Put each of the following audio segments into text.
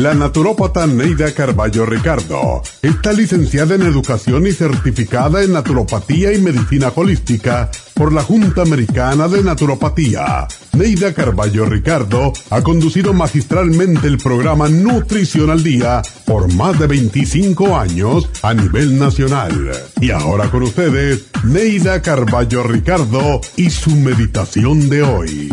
La naturópata Neida Carballo Ricardo está licenciada en Educación y certificada en Naturopatía y Medicina Holística por la Junta Americana de Naturopatía. Neida Carballo Ricardo ha conducido magistralmente el programa Nutrición al Día por más de 25 años a nivel nacional. Y ahora con ustedes, Neida Carballo Ricardo y su meditación de hoy.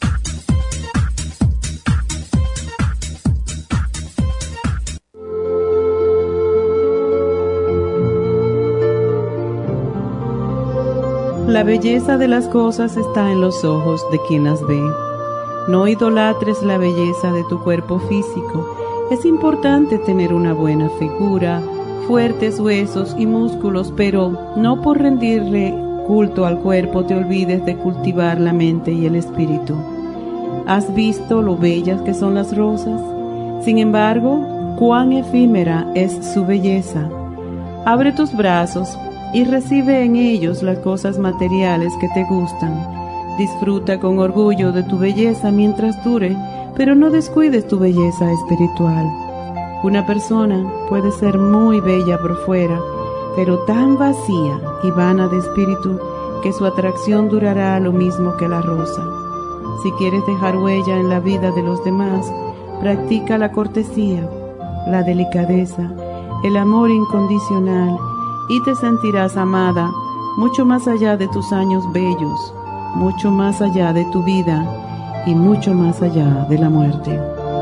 La belleza de las cosas está en los ojos de quien las ve. No idolatres la belleza de tu cuerpo físico. Es importante tener una buena figura, fuertes huesos y músculos, pero no por rendirle culto al cuerpo te olvides de cultivar la mente y el espíritu. ¿Has visto lo bellas que son las rosas? Sin embargo, cuán efímera es su belleza. Abre tus brazos y recibe en ellos las cosas materiales que te gustan. Disfruta con orgullo de tu belleza mientras dure, pero no descuides tu belleza espiritual. Una persona puede ser muy bella por fuera, pero tan vacía y vana de espíritu que su atracción durará lo mismo que la rosa. Si quieres dejar huella en la vida de los demás, practica la cortesía, la delicadeza, el amor incondicional, y te sentirás amada mucho más allá de tus años bellos, mucho más allá de tu vida y mucho más allá de la muerte.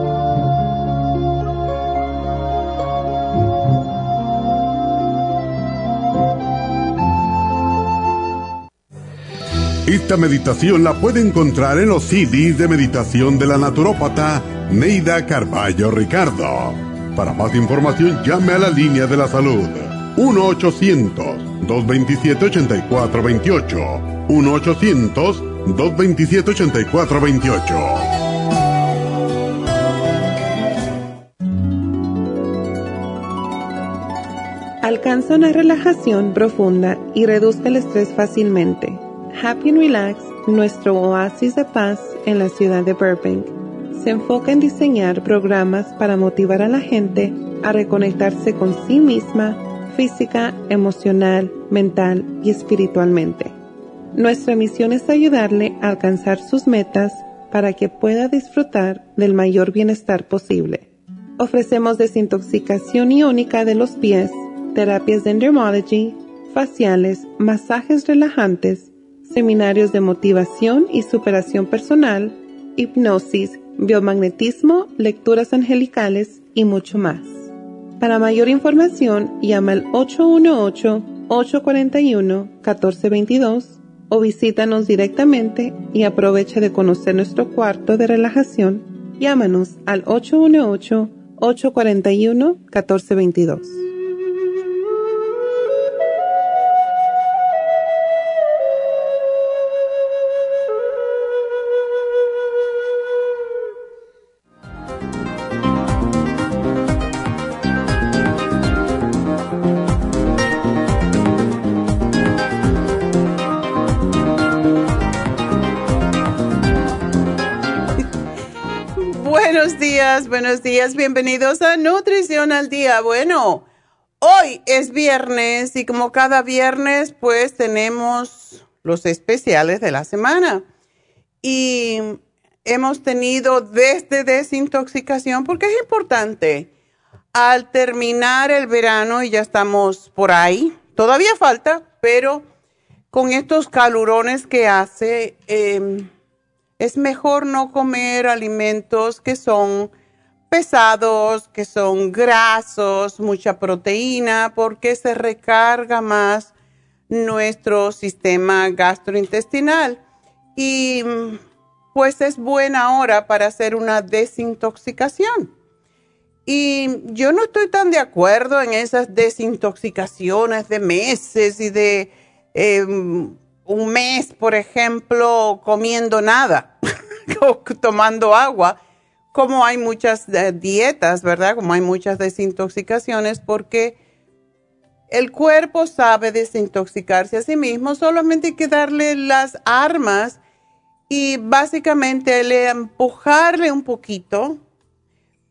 Esta meditación la puede encontrar en los CDs de meditación de la naturópata Neida Carballo Ricardo. Para más información, llame a la línea de la salud 1-800-227-8428. 1-800-227-8428. Alcanza una relajación profunda y reduzca el estrés fácilmente. Happy and Relax, nuestro oasis de paz en la ciudad de Burbank, se enfoca en diseñar programas para motivar a la gente a reconectarse con sí misma, física, emocional, mental y espiritualmente. Nuestra misión es ayudarle a alcanzar sus metas para que pueda disfrutar del mayor bienestar posible. Ofrecemos desintoxicación iónica de los pies, terapias de Endermology, faciales, masajes relajantes, seminarios de motivación y superación personal, hipnosis, biomagnetismo, lecturas angelicales y mucho más. Para mayor información, llama al 818-841-1422 o visítanos directamente y aprovecha de conocer nuestro cuarto de relajación. Llámanos al 818-841-1422. Buenos días, bienvenidos a Nutrición al Día. Bueno, hoy es viernes y como cada viernes pues tenemos los especiales de la semana. Y hemos tenido desde desintoxicación porque es importante. Al terminar el verano y ya estamos por ahí, todavía falta, pero con estos calurones que hace, es mejor no comer alimentos que son pesados, que son grasos, mucha proteína, porque se recarga más nuestro sistema gastrointestinal. Y pues es buena hora para hacer una desintoxicación. Y yo no estoy tan de acuerdo en esas desintoxicaciones de meses y de un mes, por ejemplo, comiendo nada o tomando agua, como hay muchas dietas, ¿verdad? Como hay muchas desintoxicaciones, porque el cuerpo sabe desintoxicarse a sí mismo, solamente hay que darle las armas y básicamente empujarle un poquito.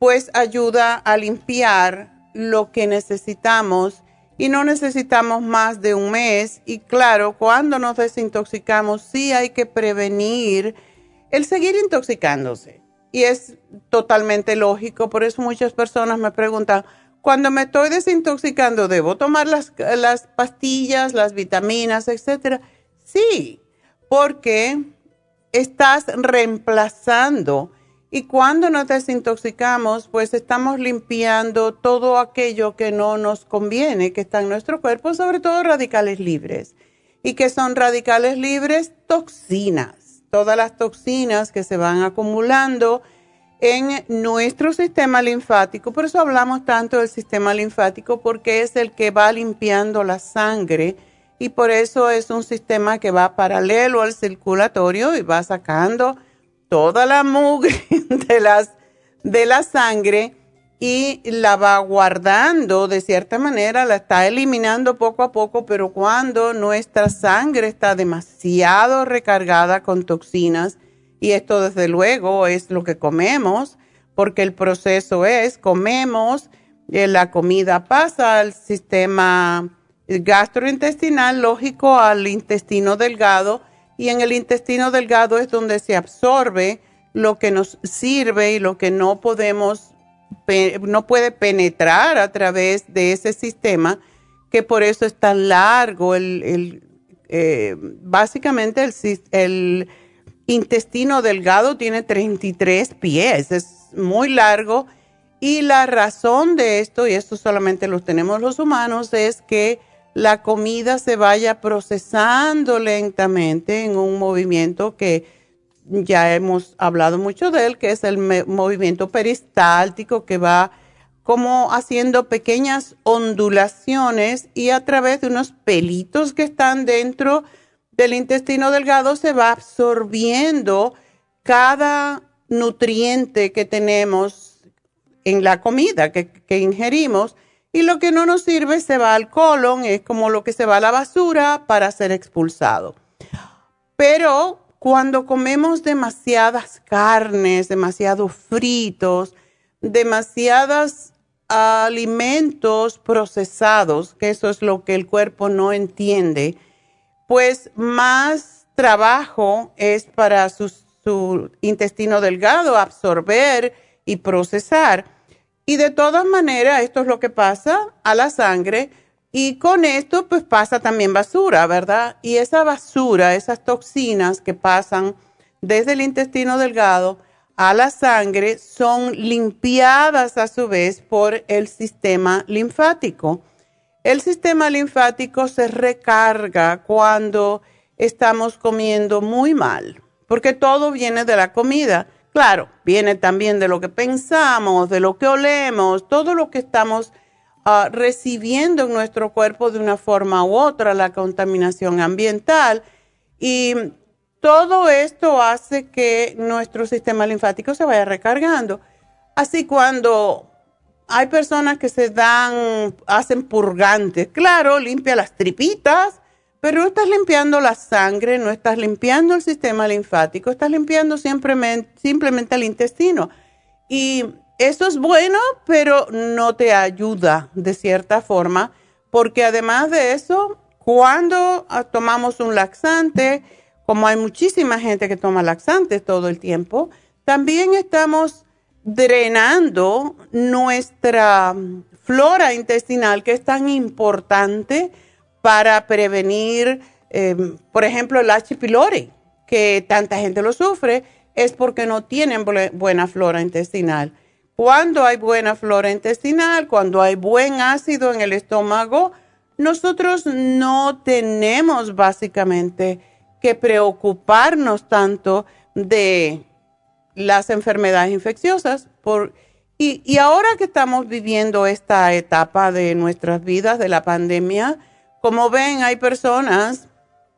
pues ayuda a limpiar lo que necesitamos y no necesitamos más de un mes. Y claro, cuando nos desintoxicamos sí hay que prevenir el seguir intoxicándose. Y es totalmente lógico, por eso muchas personas me preguntan, cuando me estoy desintoxicando, ¿debo tomar las pastillas, las vitaminas, etcétera? Sí, porque estás reemplazando. Y cuando nos desintoxicamos, pues estamos limpiando todo aquello que no nos conviene, que está en nuestro cuerpo, sobre todo radicales libres. ¿Y que son radicales libres? Toxinas. Todas las toxinas que se van acumulando en nuestro sistema linfático. Por eso hablamos tanto del sistema linfático, porque es el que va limpiando la sangre y por eso es un sistema que va paralelo al circulatorio y va sacando toda la mugre de la sangre y la va guardando de cierta manera, la está eliminando poco a poco, pero cuando nuestra sangre está demasiado recargada con toxinas, y esto desde luego es lo que comemos, porque el proceso es, comemos, la comida pasa al sistema gastrointestinal, lógico, al intestino delgado, y en el intestino delgado es donde se absorbe lo que nos sirve y lo que no puede penetrar a través de ese sistema, que por eso es tan largo. Básicamente el intestino delgado tiene 33 pies, es muy largo, y la razón de esto, y esto solamente lo tenemos los humanos, es que la comida se vaya procesando lentamente en un movimiento que ya hemos hablado mucho de él, que es el movimiento peristáltico, que va como haciendo pequeñas ondulaciones y a través de unos pelitos que están dentro del intestino delgado se va absorbiendo cada nutriente que tenemos en la comida que ingerimos, y lo que no nos sirve se va al colon, es como lo que se va a la basura para ser expulsado. Pero cuando comemos demasiadas carnes, demasiados fritos, demasiados alimentos procesados, que eso es lo que el cuerpo no entiende, pues más trabajo es para su intestino delgado absorber y procesar. Y de todas maneras, esto es lo que pasa a la sangre, y con esto pues pasa también basura, ¿verdad? Y esa basura, esas toxinas que pasan desde el intestino delgado a la sangre son limpiadas a su vez por el sistema linfático. El sistema linfático se recarga cuando estamos comiendo muy mal, porque todo viene de la comida. Claro, viene también de lo que pensamos, de lo que olemos, todo lo que estamos recibiendo en nuestro cuerpo de una forma u otra, la contaminación ambiental. Y todo esto hace que nuestro sistema linfático se vaya recargando. Así cuando hay personas que hacen purgantes, claro, limpia las tripitas, pero no estás limpiando la sangre, no estás limpiando el sistema linfático, estás limpiando simplemente el intestino. Y eso es bueno, pero no te ayuda de cierta forma, porque además de eso, cuando tomamos un laxante, como hay muchísima gente que toma laxantes todo el tiempo, también estamos drenando nuestra flora intestinal, que es tan importante para prevenir, por ejemplo, el H. pylori, que tanta gente lo sufre, es porque no tienen buena flora intestinal. Cuando hay buena flora intestinal, cuando hay buen ácido en el estómago, nosotros no tenemos básicamente que preocuparnos tanto de las enfermedades infecciosas. Y ahora que estamos viviendo esta etapa de nuestras vidas, de la pandemia, como ven, hay personas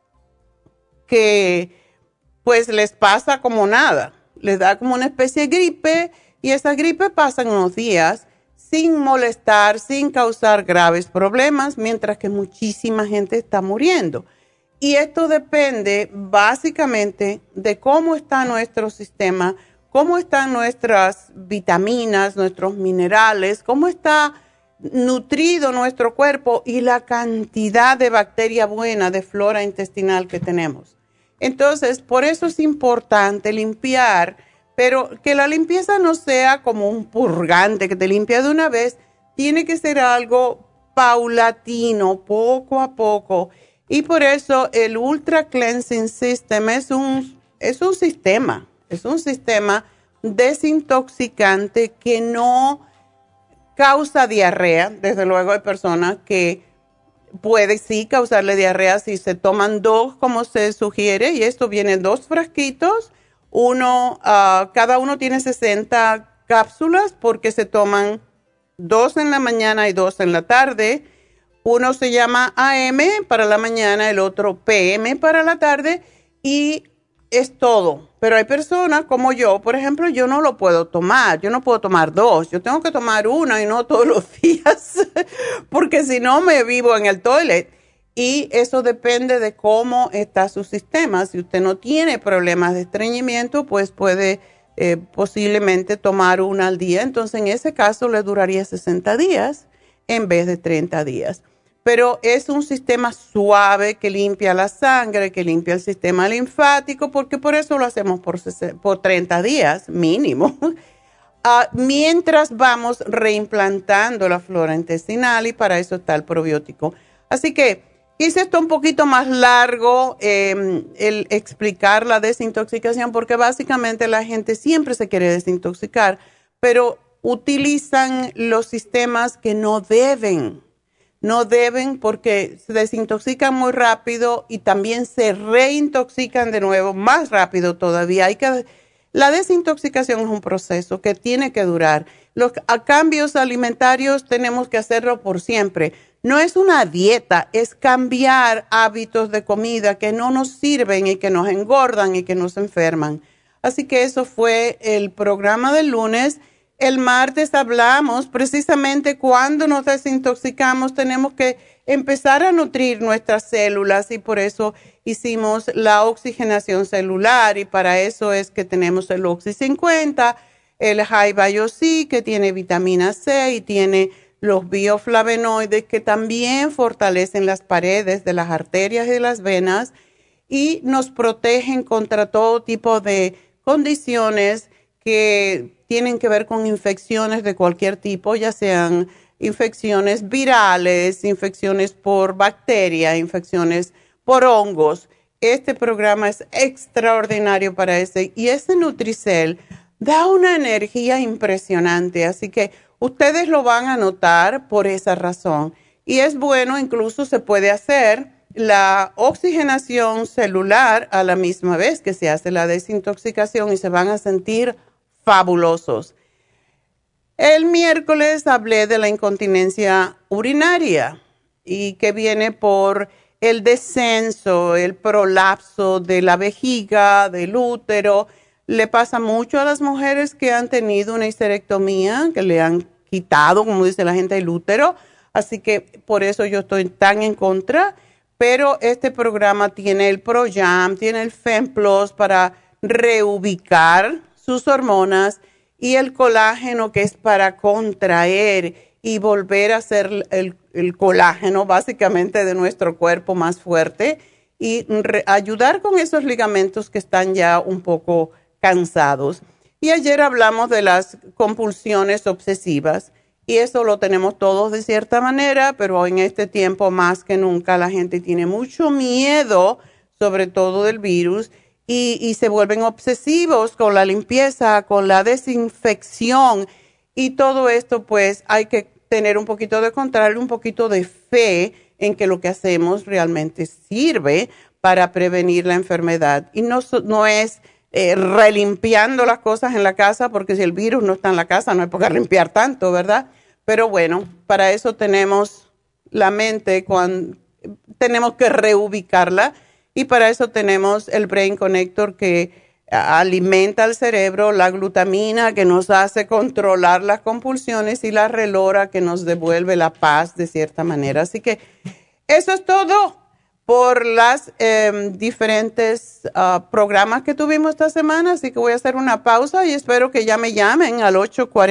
que pues les pasa como nada, les da como una especie de gripe, y esa gripe pasa en unos días sin molestar, sin causar graves problemas, mientras que muchísima gente está muriendo. Y esto depende básicamente de cómo está nuestro sistema cómo están nuestras vitaminas, nuestros minerales, cómo está nutrido nuestro cuerpo y la cantidad de bacteria buena, de flora intestinal que tenemos. Entonces, por eso es importante limpiar, pero que la limpieza no sea como un purgante que te limpia de una vez, tiene que ser algo paulatino, poco a poco. Y por eso el Ultra Cleansing System es un sistema desintoxicante que no causa diarrea. Desde luego hay personas que puede sí causarle diarrea si se toman 2 como se sugiere, y esto viene en 2 frasquitos, cada uno tiene 60 cápsulas porque se toman 2 en la mañana y 2 en la tarde. Uno se llama AM para la mañana, el otro PM para la tarde, y es todo. Pero hay personas como yo, por ejemplo, yo no lo puedo tomar. Yo no puedo tomar 2. Yo tengo que tomar 1 y no todos los días, porque si no me vivo en el toilet. Y eso depende de cómo está su sistema. Si usted no tiene problemas de estreñimiento, pues puede posiblemente tomar 1 al día. Entonces, en ese caso, le duraría 60 días en vez de 30 días. Pero es un sistema suave que limpia la sangre, que limpia el sistema linfático, porque por eso lo hacemos por 30 días mínimo, mientras vamos reimplantando la flora intestinal, y para eso está el probiótico. Así que hice esto un poquito más largo, el explicar la desintoxicación, porque básicamente la gente siempre se quiere desintoxicar, pero utilizan los sistemas que no deben porque se desintoxican muy rápido y también se reintoxican de nuevo más rápido todavía. La desintoxicación es un proceso que tiene que durar. Los cambios alimentarios tenemos que hacerlo por siempre. No es una dieta, es cambiar hábitos de comida que no nos sirven y que nos engordan y que nos enferman. Así que eso fue el programa del lunes. El martes hablamos precisamente cuando nos desintoxicamos, tenemos que empezar a nutrir nuestras células, y por eso hicimos la oxigenación celular, y para eso es que tenemos el Oxy 50, el High Bio C, que tiene vitamina C y tiene los bioflavonoides que también fortalecen las paredes de las arterias y de las venas y nos protegen contra todo tipo de condiciones que tienen que ver con infecciones de cualquier tipo, ya sean infecciones virales, infecciones por bacteria, infecciones por hongos. Este programa es extraordinario para ese, y ese Nutricel da una energía impresionante, así que ustedes lo van a notar por esa razón. Y es bueno, incluso se puede hacer la oxigenación celular a la misma vez que se hace la desintoxicación y se van a sentir fabulosos. El miércoles hablé de la incontinencia urinaria y que viene por el descenso, el prolapso de la vejiga, del útero. Le pasa mucho a las mujeres que han tenido una histerectomía, que le han quitado, como dice la gente, el útero. Así que por eso yo estoy tan en contra. Pero este programa tiene el ProYam, tiene el FemPlus para reubicar sus hormonas, y el colágeno, que es para contraer y volver a hacer el colágeno básicamente de nuestro cuerpo más fuerte y ayudar con esos ligamentos que están ya un poco cansados. Y ayer hablamos de las compulsiones obsesivas, y eso lo tenemos todos de cierta manera, pero en este tiempo más que nunca la gente tiene mucho miedo, sobre todo del virus, y se vuelven obsesivos con la limpieza, con la desinfección, y todo esto pues hay que tener un poquito de control, un poquito de fe en que lo que hacemos realmente sirve para prevenir la enfermedad. Y no es relimpiando las cosas en la casa, porque si el virus no está en la casa no hay por qué limpiar tanto, ¿verdad? Pero bueno, para eso tenemos la mente, tenemos que reubicarla. Y para eso tenemos el Brain Connector, que alimenta al cerebro, la glutamina que nos hace controlar las compulsiones, y la relora que nos devuelve la paz de cierta manera. Así que eso es todo por las diferentes programas que tuvimos esta semana, así que voy a hacer una pausa y espero que ya me llamen al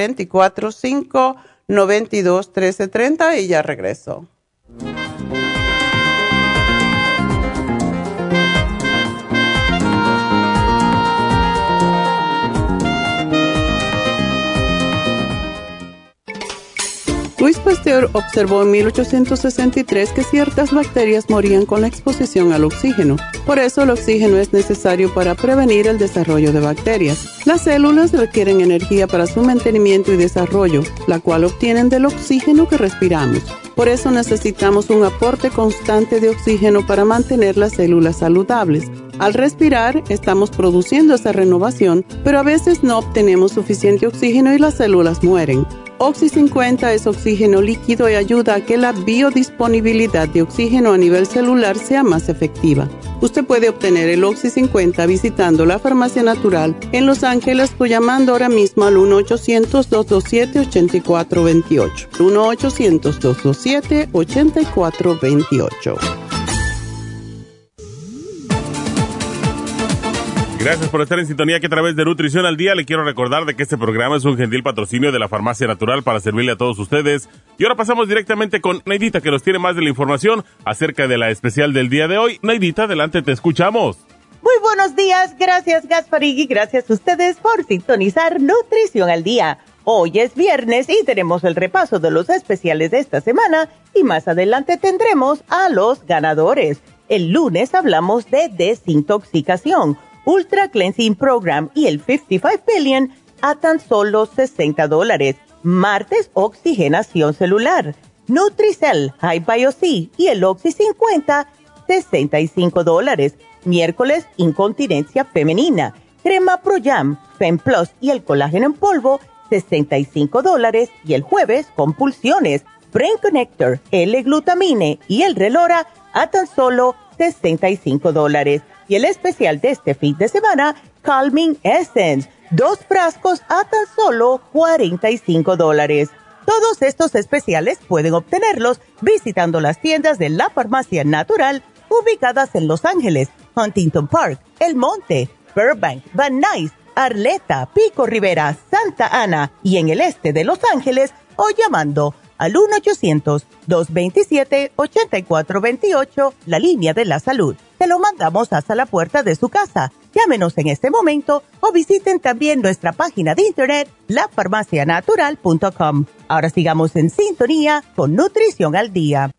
844-592-1330 y ya regreso. Louis Pasteur observó en 1863 que ciertas bacterias morían con la exposición al oxígeno. Por eso el oxígeno es necesario para prevenir el desarrollo de bacterias. Las células requieren energía para su mantenimiento y desarrollo, la cual obtienen del oxígeno que respiramos. Por eso necesitamos un aporte constante de oxígeno para mantener las células saludables. Al respirar, estamos produciendo esa renovación, pero a veces no obtenemos suficiente oxígeno y las células mueren. Oxy 50 es oxígeno líquido y ayuda a que la biodisponibilidad de oxígeno a nivel celular sea más efectiva. Usted puede obtener el Oxy 50 visitando la Farmacia Natural en Los Ángeles o llamando ahora mismo al 1-800-227-8428. 1-800-227-8428. Gracias por estar en sintonía que a través de Nutrición al Día le quiero recordar de que este programa es un gentil patrocinio de la Farmacia Natural para servirle a todos ustedes. Y ahora pasamos directamente con Neidita, que nos tiene más de la información acerca de la especial del día de hoy. Neidita, adelante, te escuchamos. Muy buenos días, gracias Gasparig, gracias a ustedes por sintonizar Nutrición al Día. Hoy es viernes y tenemos el repaso de los especiales de esta semana y más adelante tendremos a los ganadores. El lunes hablamos de desintoxicación, Ultra Cleansing Program y el 55 Billion a tan solo $60. Martes, oxigenación celular, Nutricell, High Bio-C y el Oxy 50, $65. Miércoles, incontinencia femenina, crema Pro-Jam, Fem Plus y el colágeno en polvo, $65. Y el jueves, compulsiones, Brain Connector, L-Glutamine y el Relora a tan solo $65. Y el especial de este fin de semana, Calming Essence, 2 frascos a tan solo $45. Todos estos especiales pueden obtenerlos visitando las tiendas de la Farmacia Natural ubicadas en Los Ángeles, Huntington Park, El Monte, Burbank, Van Nuys, Arleta, Pico Rivera, Santa Ana y en el este de Los Ángeles o llamando al 1-800-227-8428, la línea de la salud. Te lo mandamos hasta la puerta de su casa. Llámenos en este momento o visiten también nuestra página de internet, lafarmacianatural.com. Ahora sigamos en sintonía con Nutrición al Día.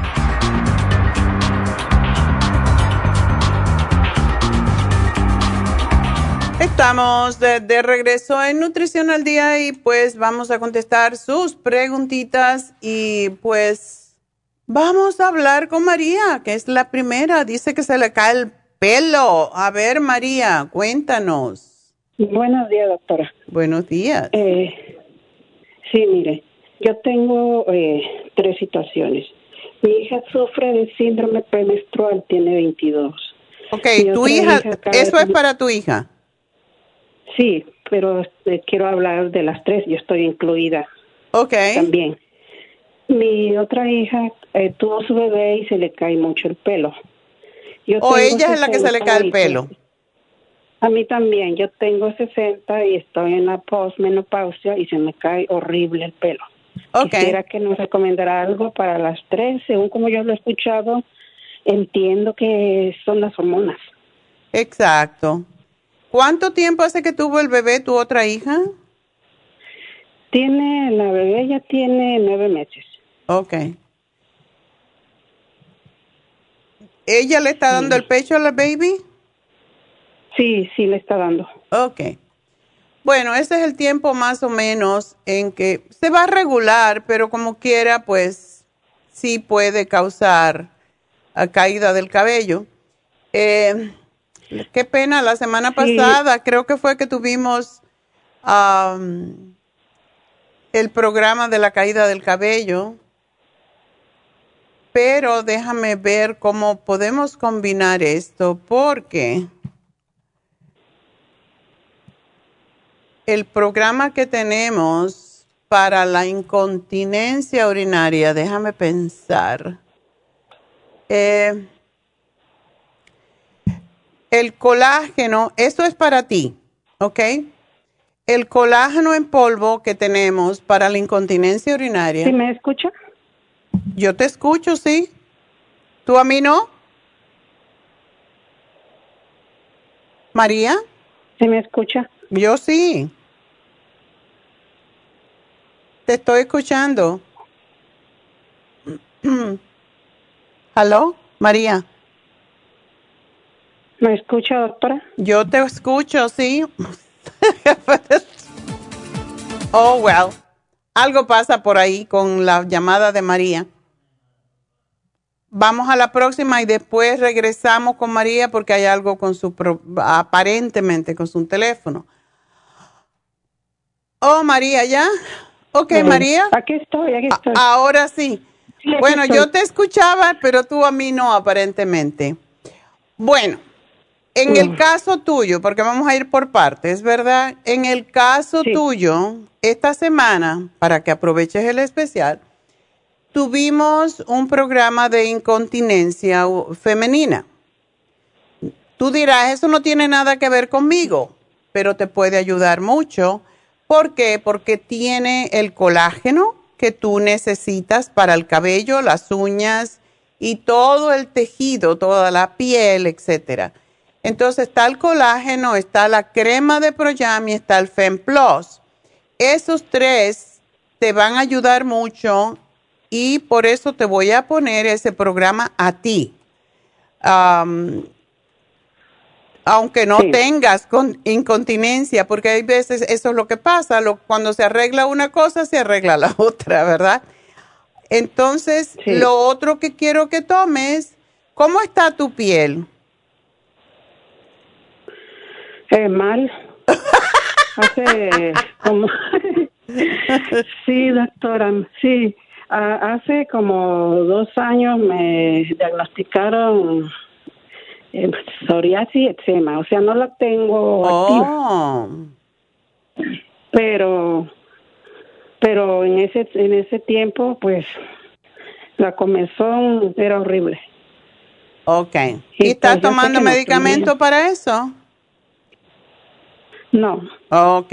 Estamos de regreso en Nutrición al Día y pues vamos a contestar sus preguntitas y pues vamos a hablar con María, que es la primera. Dice que se le cae el pelo. A ver, María, cuéntanos. Buenos días, doctora. Buenos días. Sí, mire, yo tengo 3 situaciones. Mi hija sufre de síndrome premenstrual, tiene 22. Ok, tu hija, ¿eso es para tu hija? Sí, pero quiero hablar de las 3, yo estoy incluida. Ok. También. Mi otra hija tuvo su bebé y se le cae mucho el pelo. ¿O ella es la que se le cae el pelo? A mí también, yo tengo 60 y estoy en la posmenopausia y se me cae horrible el pelo. Okay. Quisiera que nos recomendara algo para las 3, según como yo lo he escuchado, entiendo que son las hormonas. Exacto. ¿Cuánto tiempo hace que tuvo el bebé tu otra hija? La bebé ya tiene 9 meses. Ok. ¿Ella le está dando el pecho a la baby? Sí, sí le está dando. Ok. Bueno, ese es el tiempo más o menos en que se va a regular, pero como quiera, pues sí puede causar caída del cabello. Qué pena, la semana pasada creo que fue que tuvimos el programa de la caída del cabello, pero déjame ver cómo podemos combinar esto, porque el programa que tenemos para la incontinencia urinaria, déjame pensar, El colágeno, eso es para ti, ¿ok? El colágeno en polvo que tenemos para la incontinencia urinaria. ¿Sí me escucha? Yo te escucho, sí. ¿Tú a mí no? María. ¿Sí me escucha? Yo sí. Te estoy escuchando. ¿Aló, María? ¿Me escucha, doctora? Yo te escucho, sí. Oh, well. Algo pasa por ahí con la llamada de María. Vamos a la próxima y después regresamos con María porque hay algo con aparentemente con su teléfono. Oh, María, ¿ya? Ok, María. Aquí estoy. Ahora sí. Sí, aquí Bueno, estoy. yo te escuchaba, pero tú a mí no, aparentemente. Bueno, en el caso tuyo, porque vamos a ir por partes, ¿verdad? En el caso tuyo, esta semana, para que aproveches el especial, tuvimos un programa de incontinencia femenina. Tú dirás, eso no tiene nada que ver conmigo, pero te puede ayudar mucho. ¿Por qué? Porque tiene el colágeno que tú necesitas para el cabello, las uñas y todo el tejido, toda la piel, etcétera. Entonces está el colágeno, está la crema de Proyam y está el FemPlus. Esos tres te van a ayudar mucho y por eso te voy a poner ese programa a ti. Aunque no tengas incontinencia, porque hay veces eso es lo que pasa, cuando se arregla una cosa, se arregla la otra, ¿verdad? Entonces, lo otro que quiero que tomes, ¿cómo está tu piel? Mal. Hace como... Sí, doctora, sí. Hace como 2 años me diagnosticaron psoriasis y eczema. O sea, no la tengo activa. Pero en ese tiempo, pues, la comezón era horrible. Ok. ¿Y estás tomando medicamento para eso? No. Ok.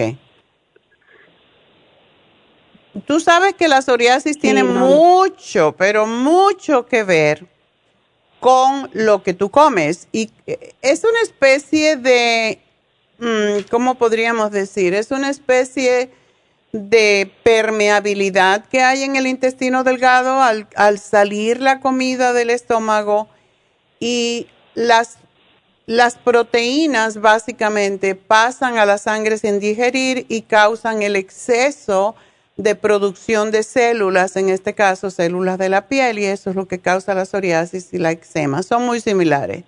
Tú sabes que la psoriasis tiene mucho, pero mucho que ver con lo que tú comes. Y es una especie de, ¿cómo podríamos decir? Es una especie de permeabilidad que hay en el intestino delgado al salir la comida del estómago y las proteínas básicamente pasan a la sangre sin digerir y causan el exceso de producción de células, en este caso células de la piel, y eso es lo que causa la psoriasis y la eczema. Son muy similares.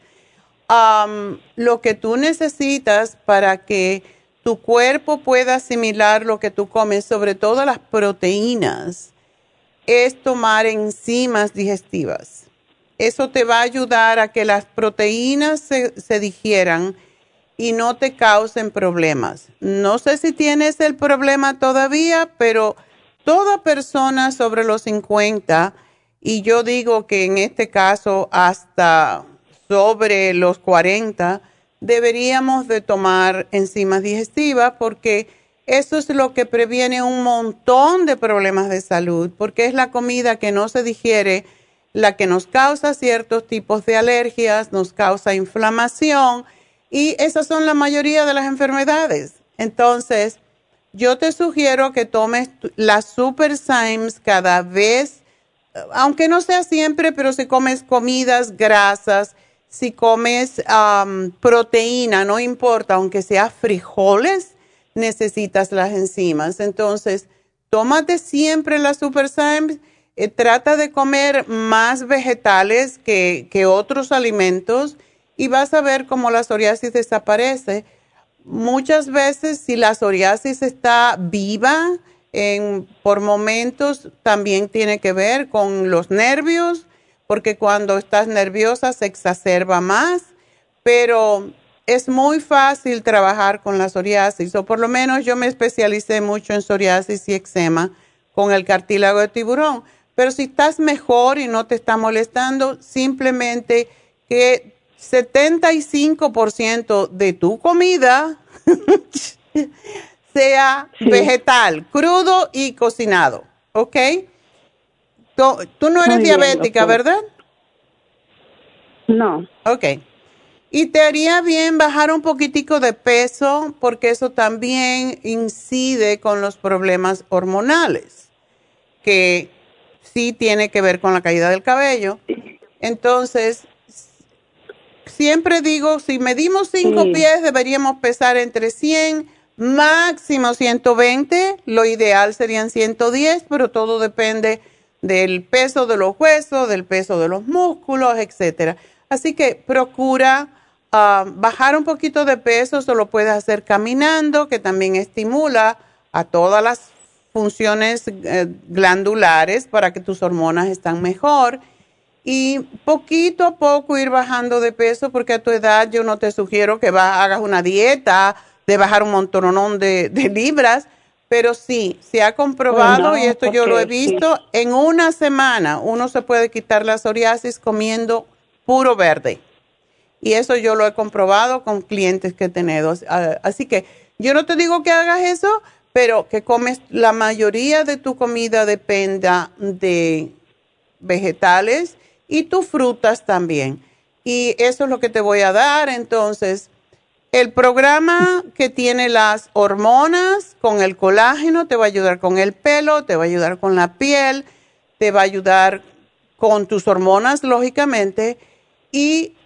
Lo que tú necesitas para que tu cuerpo pueda asimilar lo que tú comes, sobre todo las proteínas, es tomar enzimas digestivas. Eso te va a ayudar a que las proteínas se digieran y no te causen problemas. No sé si tienes el problema todavía, pero toda persona sobre los 50, y yo digo que en este caso hasta sobre los 40, deberíamos de tomar enzimas digestivas porque eso es lo que previene un montón de problemas de salud, porque es la comida que no se digiere la que nos causa ciertos tipos de alergias, nos causa inflamación, y esas son la mayoría de las enfermedades. Entonces, yo te sugiero que tomes las Super Symes cada vez, aunque no sea siempre, pero si comes comidas grasas, si comes proteína, no importa, aunque sea frijoles, necesitas las enzimas. Entonces, tómate siempre las Super Symes, trata de comer más vegetales que otros alimentos, y vas a ver cómo la psoriasis desaparece. Muchas veces, si la psoriasis está viva, por momentos también tiene que ver con los nervios, porque cuando estás nerviosa se exacerba más, pero es muy fácil trabajar con la psoriasis, o por lo menos yo me especialicé mucho en psoriasis y eczema con el cartílago de tiburón. Pero si estás mejor y no te está molestando, simplemente que 75% de tu comida sea vegetal, crudo y cocinado, ¿ok? Tú no eres diabética, ¿verdad? No. Ok. Y te haría bien bajar un poquitico de peso porque eso también incide con los problemas hormonales, que sí tiene que ver con la caída del cabello. Entonces, siempre digo, si medimos 5 pies, deberíamos pesar entre 100, máximo 120. Lo ideal serían 110, pero todo depende del peso de los huesos, del peso de los músculos, etcétera. Así que procura bajar un poquito de peso. Eso lo puedes hacer caminando, que también estimula a todas las funciones glandulares para que tus hormonas estén mejor. Y poquito a poco ir bajando de peso, porque a tu edad yo no te sugiero que hagas una dieta de bajar un montonón de libras, pero sí, se ha comprobado, y esto yo lo he visto, en una semana uno se puede quitar la psoriasis comiendo puro verde. Y eso yo lo he comprobado con clientes que he tenido. Así que yo no te digo que hagas eso, pero que comes la mayoría de tu comida dependa de vegetales y tus frutas también. Y eso es lo que te voy a dar. Entonces, el programa que tiene las hormonas con el colágeno te va a ayudar con el pelo, te va a ayudar con la piel, te va a ayudar con tus hormonas, lógicamente, y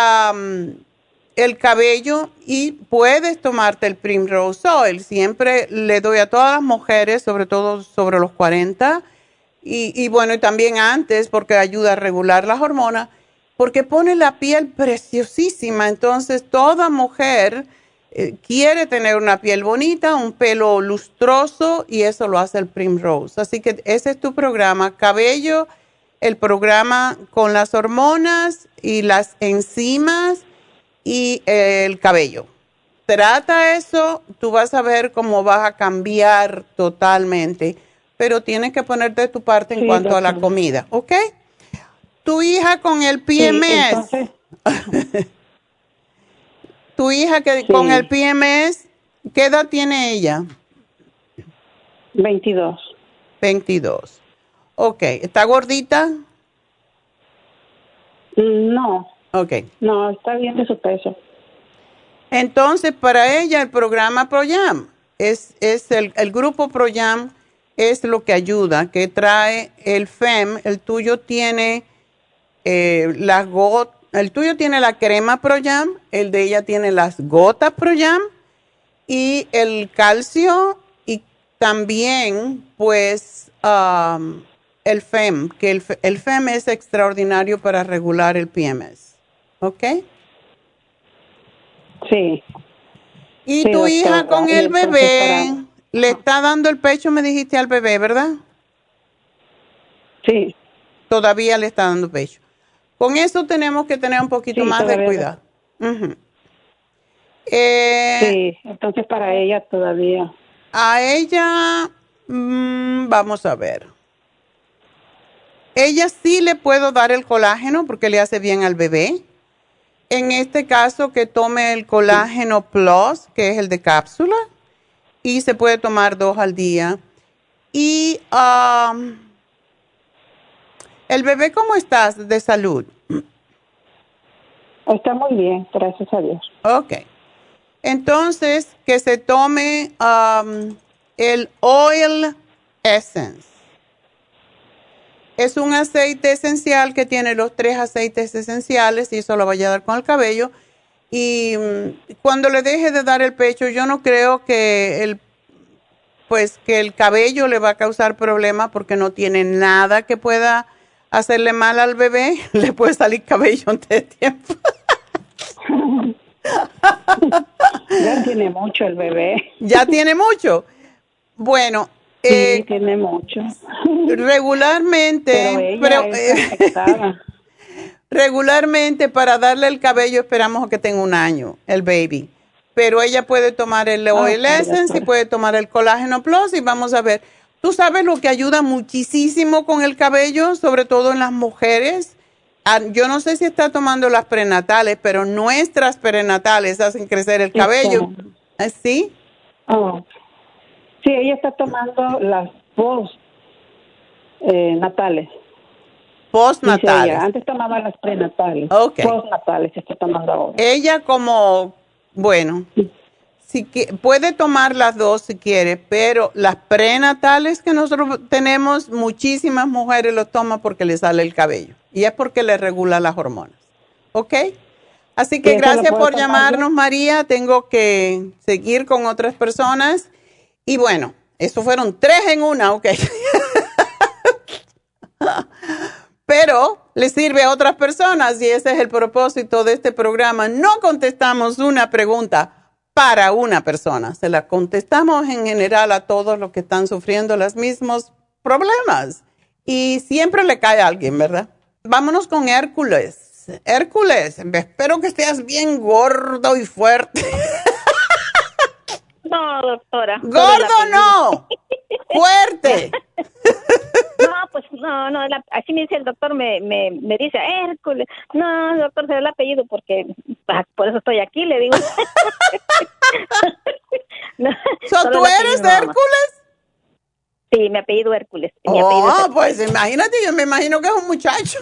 el cabello, y puedes tomarte el Primrose Oil. Siempre le doy a todas las mujeres, sobre todo sobre los 40, y bueno, y también antes, porque ayuda a regular las hormonas, porque pone la piel preciosísima. Entonces, toda mujer quiere tener una piel bonita, un pelo lustroso, y eso lo hace el Primrose. Así que ese es tu programa, cabello, el programa con las hormonas y las enzimas y el cabello. Trata eso, tú vas a ver cómo vas a cambiar totalmente, pero tienes que ponerte de tu parte en cuanto a la comida, ¿ok? Tu hija con el PMS, tu hija con el PMS, ¿qué edad tiene ella? 22. 22. Ok, ¿está gordita? No. Ok. No, está bien de su peso. Entonces, para ella el programa ProYam, es el grupo ProYam es lo que ayuda, que trae el FEM. El tuyo tiene el tuyo tiene la crema ProYam, el de ella tiene las gotas ProYam y el calcio, y también pues el FEM, que el FEM es extraordinario para regular el PMS. ¿Ok? Sí. Y sí, tu hija doctora, con el bebé, le está dando el pecho, me dijiste al bebé, ¿verdad? Sí. Todavía le está dando pecho. Con eso tenemos que tener un poquito más de cuidado. Sí, entonces para ella todavía. A ella, vamos a ver. Ella sí le puedo dar el colágeno porque le hace bien al bebé. En este caso, que tome el colágeno Plus, que es el de cápsula, y se puede tomar 2 al día. Y el bebé, ¿cómo estás de salud? Está muy bien, gracias a Dios. Ok. Entonces, que se tome el Oil Essence. Es un aceite esencial que tiene los 3 aceites esenciales, y eso lo vaya a dar con el cabello. Y cuando le deje de dar el pecho, yo no creo que el cabello le va a causar problemas, porque no tiene nada que pueda hacerle mal al bebé. Le puede salir cabello antes de tiempo. Ya tiene mucho el bebé. ¿Ya tiene mucho? Bueno. Sí, tiene mucho. Regularmente, regularmente para darle el cabello esperamos que tenga 1 año, el baby. Pero ella puede tomar el Oil Essence y puede tomar el Colágeno Plus, y vamos a ver. Tú sabes lo que ayuda muchísimo con el cabello, sobre todo en las mujeres, yo no sé si está tomando las prenatales, pero nuestras prenatales hacen crecer el cabello. ¿Sí? Oh. Sí, ella está tomando las postnatales. Postnatales. Antes tomaba las prenatales. Okay. Postnatales se está tomando ahora. Ella puede tomar las dos si quiere, pero las prenatales que nosotros tenemos, muchísimas mujeres lo toman porque les sale el cabello. Y es porque le regula las hormonas. ¿Ok? Así que gracias por llamarnos, María. Tengo que seguir con otras personas. Y bueno, eso fueron 3 en una, ¿ok? Pero le sirve a otras personas y ese es el propósito de este programa. No contestamos una pregunta para una persona, se la contestamos en general a todos los que están sufriendo los mismos problemas. Y siempre le cae a alguien, ¿verdad? Vámonos con Hércules. Hércules, espero que estés bien gordo y fuerte. No, doctora. ¡Gordo no! ¡Fuerte! No, pues no, así me dice el doctor, me dice, Hércules. No, doctor, se da el apellido porque por eso estoy aquí, le digo. No, ¿Tú eres de Hércules? Sí, mi apellido Hércules. Pues imagínate, yo me imagino que es un muchacho.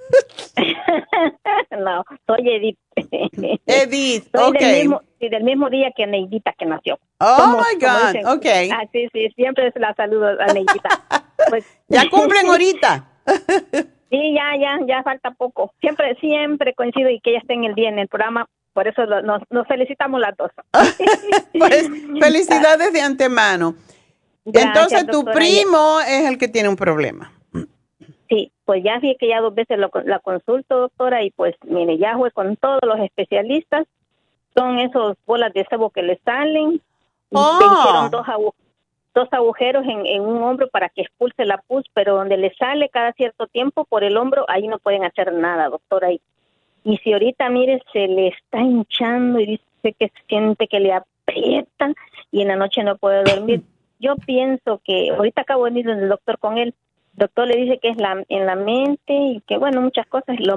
No, soy Edith. Edith, soy del mismo día que Neidita que nació. My God, dicen, okay. Sí, siempre la saludo a Neidita. Pues, ¿ya cumplen ahorita? Sí, ya falta poco. Siempre coincido y que ella esté en el día en el programa, por eso nos felicitamos las dos. Pues felicidades de antemano. Gracias, entonces tu primo es el que tiene un problema. Sí, pues ya vi que ya 2 veces la consulto, doctora, y pues mire, ya fue con todos los especialistas. Son esos bolas de sebo que le salen. Me hicieron 2 agujeros en un hombro para que expulse la pus, pero donde le sale cada cierto tiempo por el hombro, ahí no pueden hacer nada, doctora. Y si ahorita, mire, se le está hinchando y dice que siente que le aprieta y en la noche no puede dormir. Yo pienso que ahorita acabo de venir donde el doctor con él. El doctor le dice que es en la mente y que, bueno, muchas cosas. La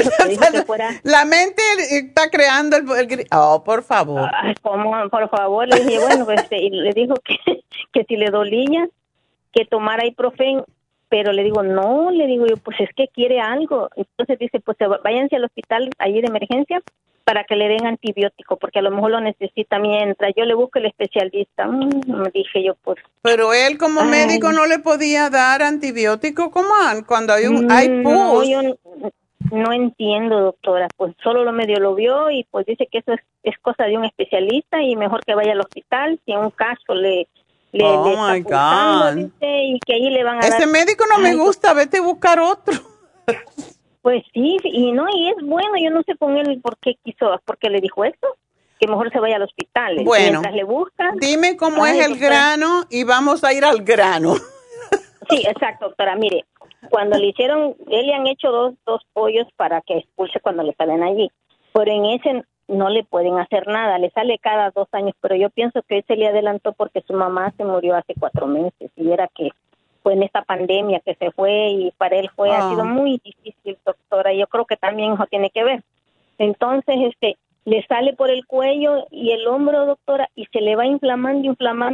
mente está creando el por favor. Ay, por favor, le dije, bueno, y le dijo que si le dolía, que tomara ibuprofeno, pero le digo, no, le digo yo, pues es que quiere algo. Entonces dice, pues váyanse al hospital allí de emergencia para que le den antibiótico, porque a lo mejor lo necesita mientras yo le busco el especialista. Me dije yo, pues. Pero él como médico no le podía dar antibiótico, ¿cómo? Cuando hay pus. No, yo no entiendo, doctora, pues solo lo medio lo vio y pues dice que eso es cosa de un especialista y mejor que vaya al hospital si en un caso le my God. Dice, y que ahí le van a dar. Ese médico no me gusta, vete a buscar otro. Pues sí, y es bueno, yo no sé con él por qué le dijo eso, que mejor se vaya al hospital. Bueno, mientras le busca. Dime cómo es el grano y vamos a ir al grano. Sí, exacto, doctora, mire, cuando le hicieron, él le han hecho dos pollos para que expulse cuando le salen allí, pero en ese no le pueden hacer nada, le sale cada 2 años, pero yo pienso que se le adelantó porque su mamá se murió hace 4 meses y era que fue en esta pandemia que se fue y para él ha sido muy difícil, doctora, y yo creo que también eso tiene que ver. Entonces, le sale por el cuello y el hombro, doctora, y se le va inflamando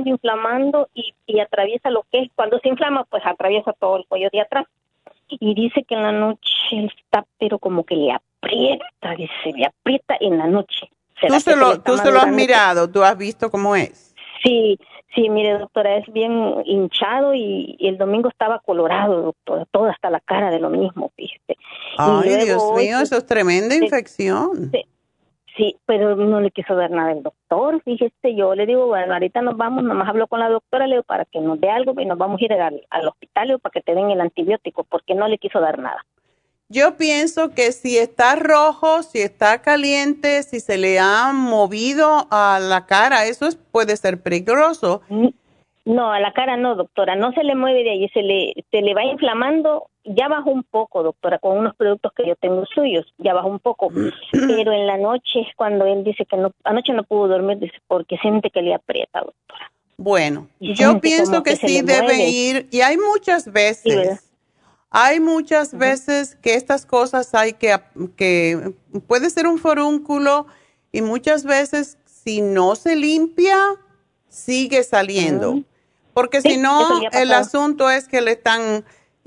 y atraviesa lo que es, cuando se inflama, pues atraviesa todo el cuello de atrás. Y dice que en la noche está, pero como que le aprieta en la noche. ¿Tú se lo has mirado? ¿Tú has visto cómo es? Sí, mire, doctora, es bien hinchado y el domingo estaba colorado, doctora, toda hasta la cara de lo mismo, fíjate. Ay, Dios mío, eso es tremenda infección. Sí, pero no le quiso dar nada el doctor, fíjese, yo le digo, bueno, ahorita nos vamos, nomás hablo con la doctora, le digo, para que nos dé algo y nos vamos a ir al hospital para que te den el antibiótico, porque no le quiso dar nada. Yo pienso que si está rojo, si está caliente, si se le ha movido a la cara, eso puede ser peligroso. No, a la cara no, doctora, no se le mueve de ahí, se le va inflamando, ya bajó un poco, doctora, con unos productos que yo tengo suyos, ya bajó un poco, pero en la noche es cuando él dice que anoche no pudo dormir, dice, porque siente que le aprieta, doctora. Bueno, yo pienso que sí debe ir, y hay muchas veces. Hay muchas veces que estas cosas hay que puede ser un forúnculo y muchas veces si no se limpia, sigue saliendo. Porque Sí, si no, eso ya ha el pasado. asunto es que le están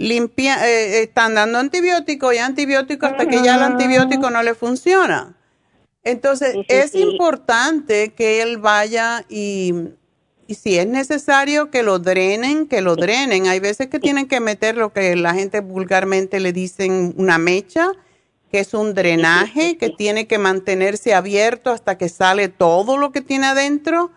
están dando antibiótico y antibiótico hasta que ya el antibiótico no le funciona. Entonces, Sí, es sí. importante que él vaya y si es necesario que lo drenen, que lo drenen. Hay veces que tienen que meter lo que la gente vulgarmente le dicen una mecha, que es un drenaje, que tiene que mantenerse abierto hasta que sale todo lo que tiene adentro.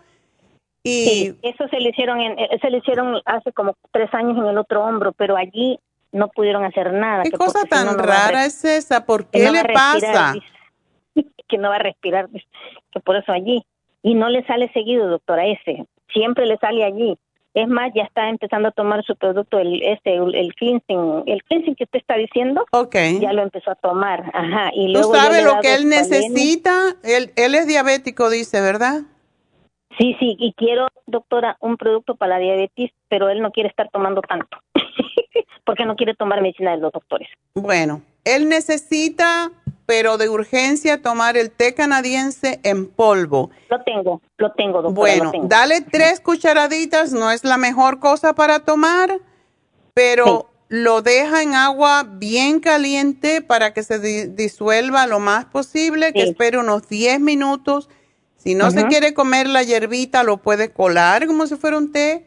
Y Sí, eso se le hicieron hace como 3 años en el otro hombro, pero allí no pudieron hacer nada. ¿qué que cosa porque si no, tan no va a rara es esa? ¿Por que qué no va le a respirar, pasa? dice. Que no va a respirar, dice, que por eso allí. Y no le sale seguido, doctora, siempre le sale allí. Es más, ya está empezando a tomar su producto, el cleansing que usted está diciendo, ya lo empezó a tomar. Ajá. Y ¿Tú luego sabes lo que él Squalene. necesita? Él es diabético, dice, ¿verdad? Sí, y quiero, doctora, un producto para la diabetes, pero él no quiere estar tomando tanto, porque no quiere tomar medicina de los doctores. Bueno, él necesita, pero de urgencia, tomar el té canadiense en polvo. Lo tengo, doctora. Bueno, lo tengo. dale 3 cucharaditas, no es la mejor cosa para tomar, pero lo deja en agua bien caliente para que se disuelva lo más posible, que espere unos 10 minutos. Si no se quiere comer la hierbita, lo puede colar como si fuera un té.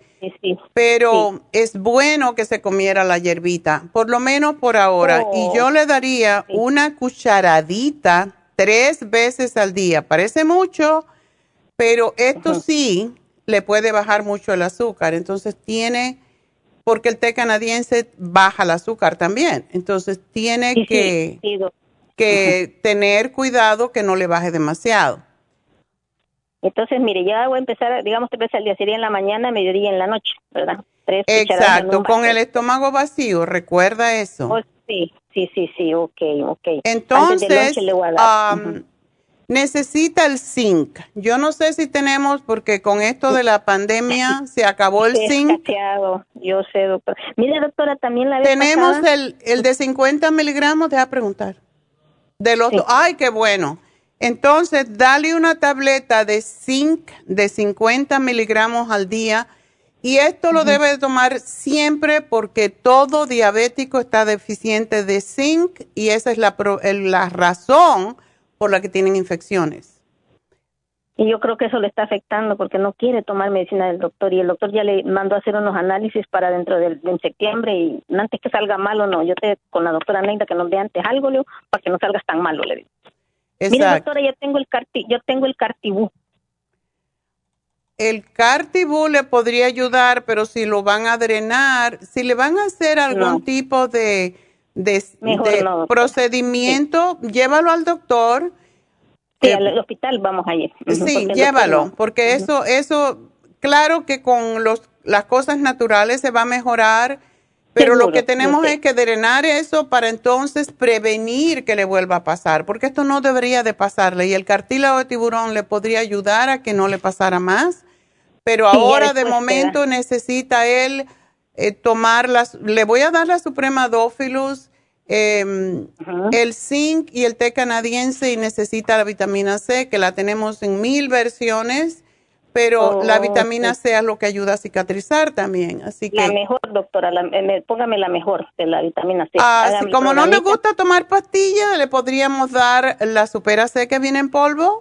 Pero es bueno que se comiera la hierbita, por lo menos por ahora. Y yo le daría una cucharadita 3 veces al día. Parece mucho, pero esto sí le puede bajar mucho el azúcar. Entonces porque el té canadiense baja el azúcar también. Entonces tiene que tener cuidado que no le baje demasiado. Entonces, mire, ya voy a empezar, digamos, 3 veces al día, sería en la mañana, mediodía y en la noche, ¿verdad? 3 cucharadas. Exacto, con el estómago vacío, recuerda eso. Oh, sí, ok. Entonces, antes del lunch le voy a dar. necesita el zinc. Yo no sé si tenemos, porque con esto de la pandemia se acabó el zinc. Yo sé, doctora. Mire, doctora, también la vez tenemos pasada, el de 50 miligramos, deja preguntar. Ay, qué bueno. Entonces, dale una tableta de zinc de 50 miligramos al día y esto lo debe de tomar siempre porque todo diabético está deficiente de zinc y esa es la razón por la que tienen infecciones. Y yo creo que eso le está afectando porque no quiere tomar medicina del doctor y el doctor ya le mandó a hacer unos análisis para dentro de septiembre y antes que salga malo, no, con la doctora Neida que nos dé antes algo, Leo, para que no salgas tan malo, le digo. Mire, doctora, yo tengo el Cartibú. El Cartibú le podría ayudar, pero si lo van a drenar, si le van a hacer algún tipo de procedimiento, llévalo al doctor. Sí, al hospital vamos a ir. Sí, llévalo, porque eso, claro que con las cosas naturales se va a mejorar, pero lo que tenemos es que drenar eso para entonces prevenir que le vuelva a pasar, porque esto no debería de pasarle y el cartílago de tiburón le podría ayudar a que no le pasara más, pero ahora de momento necesita él le voy a dar la Suprema Dófilus, el zinc y el té canadiense y necesita la vitamina C, que la tenemos en 1000 versiones. Pero la vitamina C es lo que ayuda a cicatrizar también, así que... La mejor, doctora, póngame la mejor de la vitamina C. Sí, como no le gusta tomar pastillas, ¿le podríamos dar la Supera C que viene en polvo?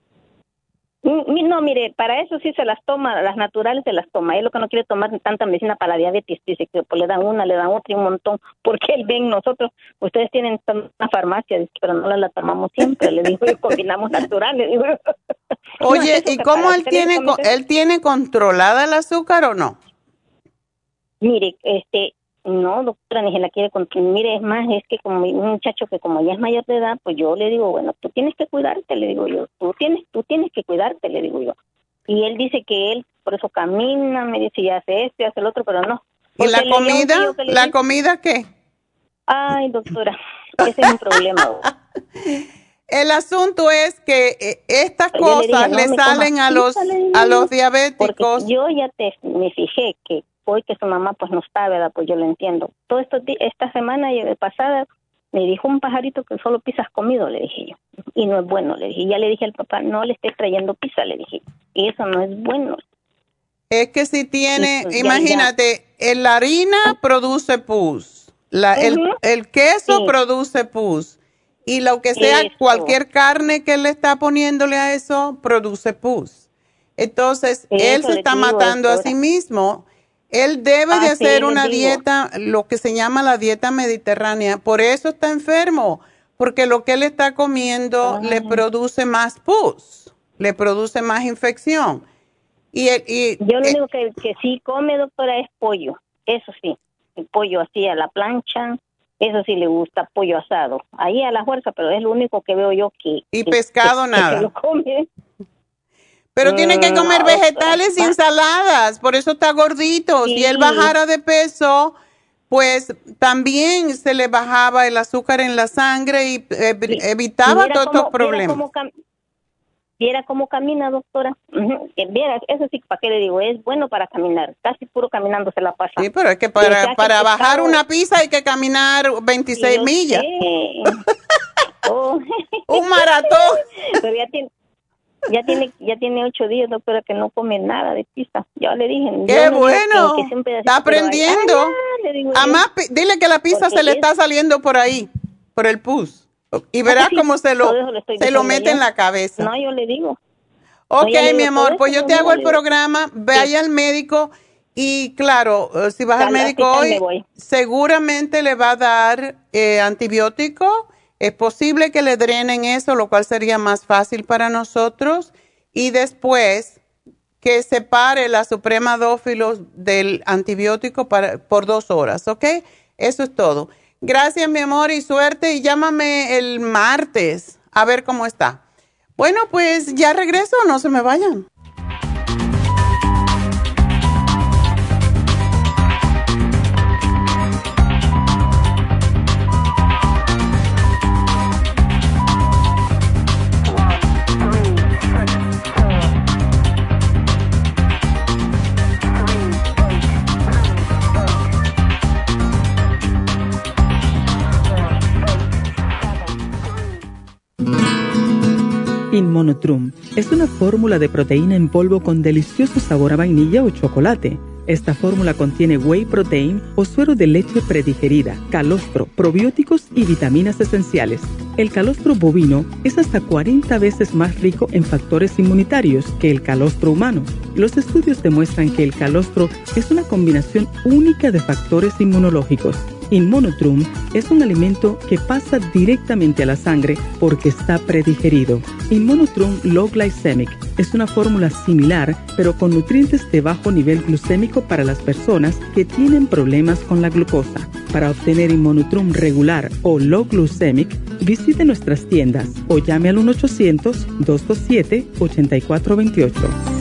No, mire, para eso sí se las toma, las naturales se las toma. Él lo que no quiere tomar tanta medicina para la diabetes, dice que pues, le dan una, le dan otra y un montón, porque él ven nosotros, ustedes tienen una farmacia, pero no la tomamos siempre, le digo, y combinamos naturales. Digo. Oye, ¿y cómo él tiene controlada el azúcar o no? Mire, no, doctora, ni se la quiere controlar. Mire, es más, es que como un muchacho que como ya es mayor de edad, pues yo le digo, bueno, tú tienes que cuidarte, le digo yo, tú tienes que cuidarte, le digo yo. Y él dice que él, por eso camina, me dice, ya hace esto, ya hace el otro, pero no. ¿Y la comida? ¿La comida qué? Ay, doctora, ese es un problema. El asunto es que estas cosas le salen a los diabéticos. Porque yo ya me fijé que hoy que su mamá pues no está, ¿verdad? Pues yo lo entiendo. Todo esto, esta semana pasada me dijo un pajarito que solo pizza has comido, le dije yo. Y no es bueno, le dije. Y ya le dije al papá, no le estés trayendo pizza, le dije. Y eso no es bueno. Es que si tiene, pues, imagínate, la harina produce pus, el queso produce pus. Y lo que sea, cualquier carne que le está poniéndole a eso, produce pus. Entonces, él se está matando a sí mismo. Él debe de hacer una dieta, lo que se llama la dieta mediterránea. Por eso está enfermo, porque lo que él está comiendo le produce más pus, le produce más infección. Yo lo único que sí come, doctora, es pollo. Eso sí, el pollo así a la plancha. Eso sí le gusta, pollo asado. Ahí a la fuerza, pero es lo único que veo yo que... Y pescado nada. Que lo come. Pero tiene que comer vegetales y ensaladas, por eso está gordito. Sí. Si él bajara de peso, pues también se le bajaba el azúcar en la sangre y evitaba todos estos problemas. Viera cómo camina, doctora. Viera, eso sí, ¿para qué le digo? Es bueno para caminar. Casi puro caminando se la pasa. Sí, pero es que para bajar una pizza hay que caminar 26 millas. Un maratón. Pero ya tiene 8 días, doctora, que no come nada de pizza. Ya le dije. ¡Qué bueno! Está aprendiendo. Además, dile que la pizza se le está saliendo por ahí, por el pus. Y verás cómo se lo mete en la cabeza. No, yo le digo. Ok, mi amor, pues yo te hago el programa, vaya al médico y claro, si vas al médico hoy, seguramente le va a dar antibiótico. Es posible que le drenen eso, lo cual sería más fácil para nosotros. Y después que separe la Suprema Dófilos del antibiótico por 2 horas, ¿ok? Eso es todo. Gracias, mi amor, y suerte. Y llámame el martes a ver cómo está. Bueno, pues ya regreso, no se me vayan. Inmunotrum es una fórmula de proteína en polvo con delicioso sabor a vainilla o chocolate. Esta fórmula contiene whey protein o suero de leche predigerida, calostro, probióticos y vitaminas esenciales. El calostro bovino es hasta 40 veces más rico en factores inmunitarios que el calostro humano. Los estudios demuestran que el calostro es una combinación única de factores inmunológicos. Inmunotrum es un alimento que pasa directamente a la sangre porque está predigerido. Inmunotrum Low Glycemic es una fórmula similar, pero con nutrientes de bajo nivel glucémico para las personas que tienen problemas con la glucosa. Para obtener Inmunotrum regular o Low Glycemic, visite nuestras tiendas o llame al 1-800-227-8428.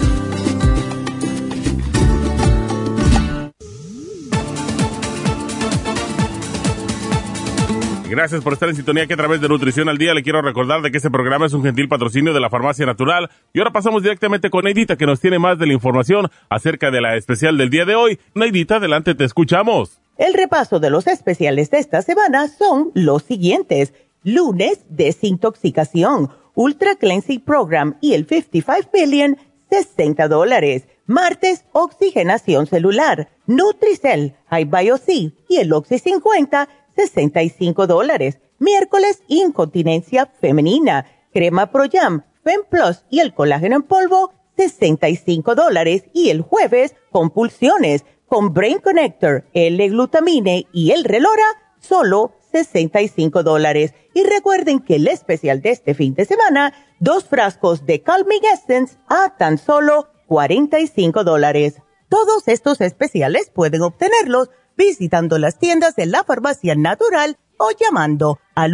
Gracias por estar en sintonía que a través de Nutrición al Día le quiero recordar de que este programa es un gentil patrocinio de la Farmacia Natural. Y ahora pasamos directamente con Neidita, que nos tiene más de la información acerca de la especial del día de hoy. Neidita, adelante, te escuchamos. El repaso de los especiales de esta semana son los siguientes. Lunes, desintoxicación, Ultra Cleansing Program y el 55 Billion, $60. Martes, oxigenación celular, Nutricel, High Bio-C y el Oxy 50, $65. Miércoles, incontinencia femenina, crema Pro-Jam, Fem Plus y el colágeno en polvo, $65. Y el jueves, compulsiones, con Brain Connector, L-Glutamine y el Relora, solo $65. Y recuerden que el especial de este fin de semana, 2 frascos de Calming Essence a tan solo $45. Todos estos especiales pueden obtenerlos visitando las tiendas de la Farmacia Natural o llamando al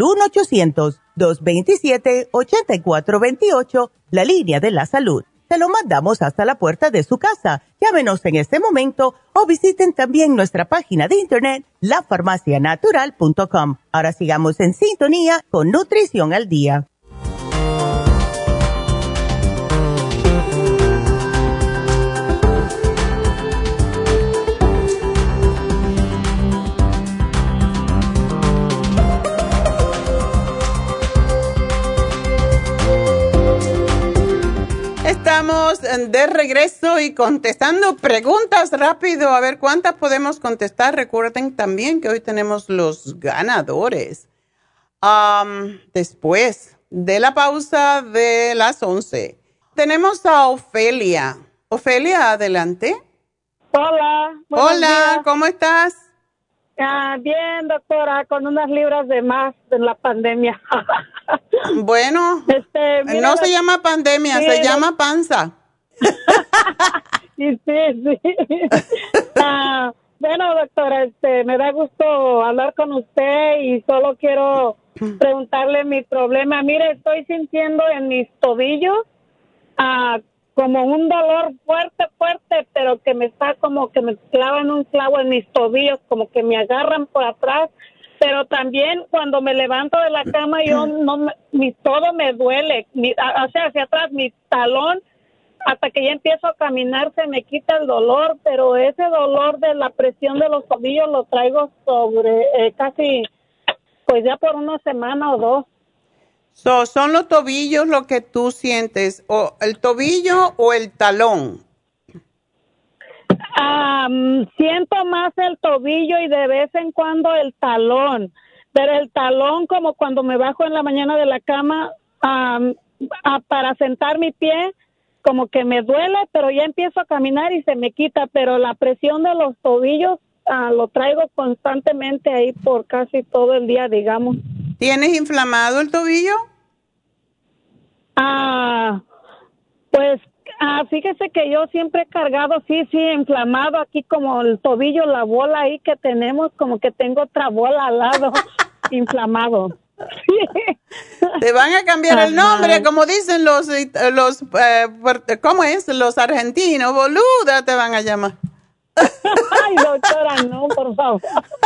1-800-227-8428, la línea de la salud. Se lo mandamos hasta la puerta de su casa. Llámenos en este momento o visiten también nuestra página de internet, lafarmacianatural.com. Ahora sigamos en sintonía con Nutrición al Día. de regreso y contestando preguntas rápido. A ver cuántas podemos contestar. Recuerden también que hoy tenemos los ganadores. Después de la pausa de las 11. Tenemos a Ofelia. Ofelia, adelante. Hola. Hola, Días. ¿cómo estás? Bien, doctora, con unas libras de más de la pandemia. Bueno, mira, no se llama pandemia, sí, se llama panza. Sí. Bueno, doctora, me da gusto hablar con usted y solo quiero preguntarle mi problema. Mire, estoy sintiendo en mis tobillos como un dolor fuerte, pero que me está como que me clavan un clavo en mis tobillos, como que me agarran por atrás, pero también cuando me levanto de la cama todo me duele, o sea, hacia atrás, mi talón, hasta que ya empiezo a caminar se me quita el dolor, pero ese dolor de la presión de los tobillos lo traigo sobre casi, pues ya por una semana o dos. ¿Son los tobillos lo que tú sientes? ¿O el tobillo o el talón? Siento más el tobillo y de vez en cuando el talón. Pero el talón, como cuando me bajo en la mañana de la cama para sentar mi pie, como que me duele, pero ya empiezo a caminar y se me quita. Pero la presión de los tobillos lo traigo constantemente ahí por casi todo el día, digamos. ¿Tienes inflamado el tobillo? Pues fíjese que yo siempre he cargado, sí, inflamado aquí como el tobillo, la bola ahí que tenemos, como que tengo otra bola al lado, inflamado. Te van a cambiar el nombre, como dicen los ¿cómo es? Los argentinos, boluda, te van a llamar. Ay, doctora, no, por favor.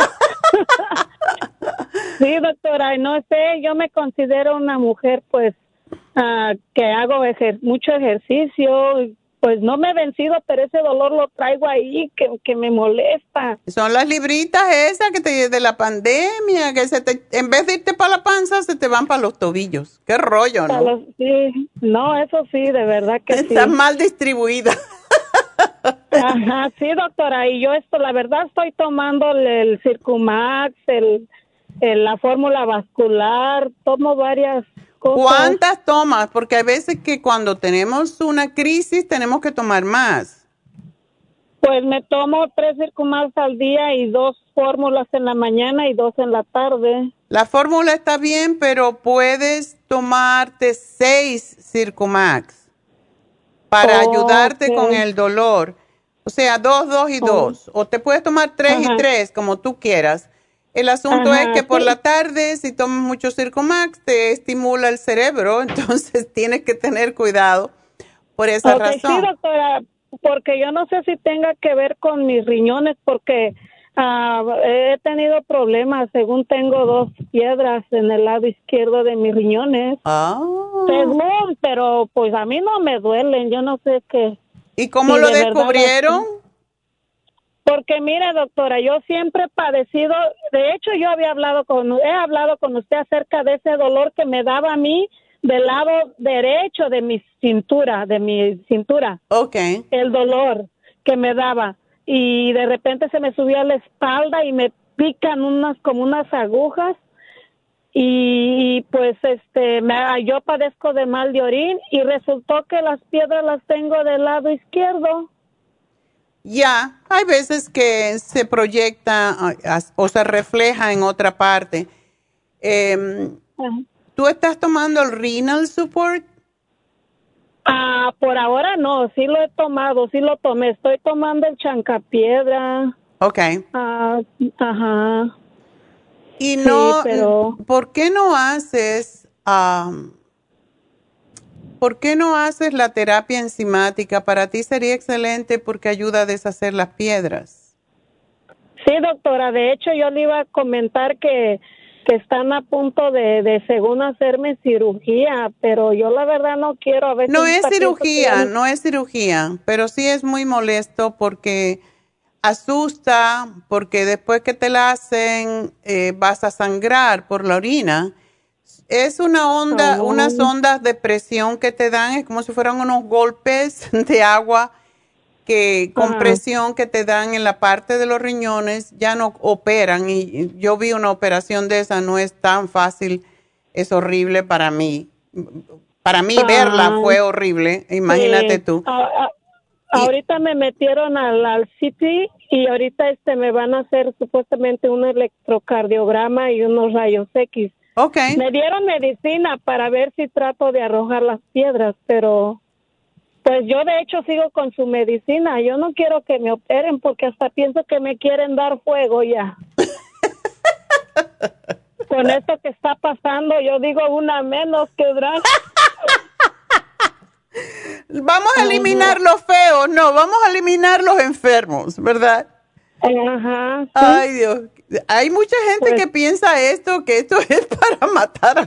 Sí, doctora, no sé, yo me considero una mujer, pues, que hago mucho ejercicio, pues no me he vencido, pero ese dolor lo traigo ahí, que me molesta. Son las libritas esas de la pandemia, que en vez de irte para la panza, se te van para los tobillos. Qué rollo, ¿no? Sí, no, eso sí, de verdad que sí. Estás mal distribuida. Ajá, sí, doctora, y yo la verdad estoy tomando el Circumax, la fórmula vascular, tomo varias cosas. ¿Cuántas tomas? Porque hay veces que cuando tenemos una crisis tenemos que tomar más. Pues me tomo 3 Circumax al día y 2 fórmulas en la mañana y 2 en la tarde. La fórmula está bien, pero puedes tomarte 6 Circumax para ayudarte con el dolor. O sea, 2, 2 y 2. O te puedes tomar 3 y 3, como tú quieras. El asunto es que por la tarde, si tomas mucho Circumax, te estimula el cerebro, entonces tienes que tener cuidado por esa razón. Sí, doctora, porque yo no sé si tenga que ver con mis riñones, porque he tenido problemas, según tengo 2 piedras en el lado izquierdo de mis riñones. Según, pero pues a mí no me duelen, yo no sé qué. ¿Y cómo lo descubrieron? Porque mire, doctora, yo siempre he padecido, de hecho yo he hablado con usted acerca de ese dolor que me daba a mí del lado derecho de mi cintura. Okay. El dolor que me daba. Y de repente se me subía a la espalda y me pican como unas agujas. Y pues yo padezco de mal de orín y resultó que las piedras las tengo del lado izquierdo. Ya, hay veces que se proyecta o se refleja en otra parte. ¿Tú estás tomando el Renal Support? Por ahora no, sí lo he tomado, sí lo tomé. Estoy tomando el Chancapiedra. Okay. Ajá. Y no, sí, pero... ¿por qué no haces la terapia enzimática? Para ti sería excelente porque ayuda a deshacer las piedras. Sí, doctora, de hecho yo le iba a comentar que están a punto de según hacerme cirugía, pero yo la verdad no quiero. A veces no es cirugía, pero sí es muy molesto porque asusta, porque después que te la hacen vas a sangrar por la orina. Es una onda, unas ondas de presión que te dan, es como si fueran unos golpes de agua que con presión que te dan en la parte de los riñones, ya no operan. Y yo vi una operación de esa, no es tan fácil, es horrible para mí. Para mí verla fue horrible, imagínate tú. Ahorita me metieron al City y ahorita me van a hacer supuestamente un electrocardiograma y unos rayos X. Okay. Me dieron medicina para ver si trato de arrojar las piedras, pero pues yo de hecho sigo con su medicina. Yo no quiero que me operen porque hasta pienso que me quieren dar fuego ya. Con esto que está pasando, yo digo una menos que drag. Vamos a eliminar los feos, no, vamos a eliminar los enfermos, ¿verdad? Ajá. Sí. Ay, Dios. Hay mucha gente que piensa esto, que esto es para matar.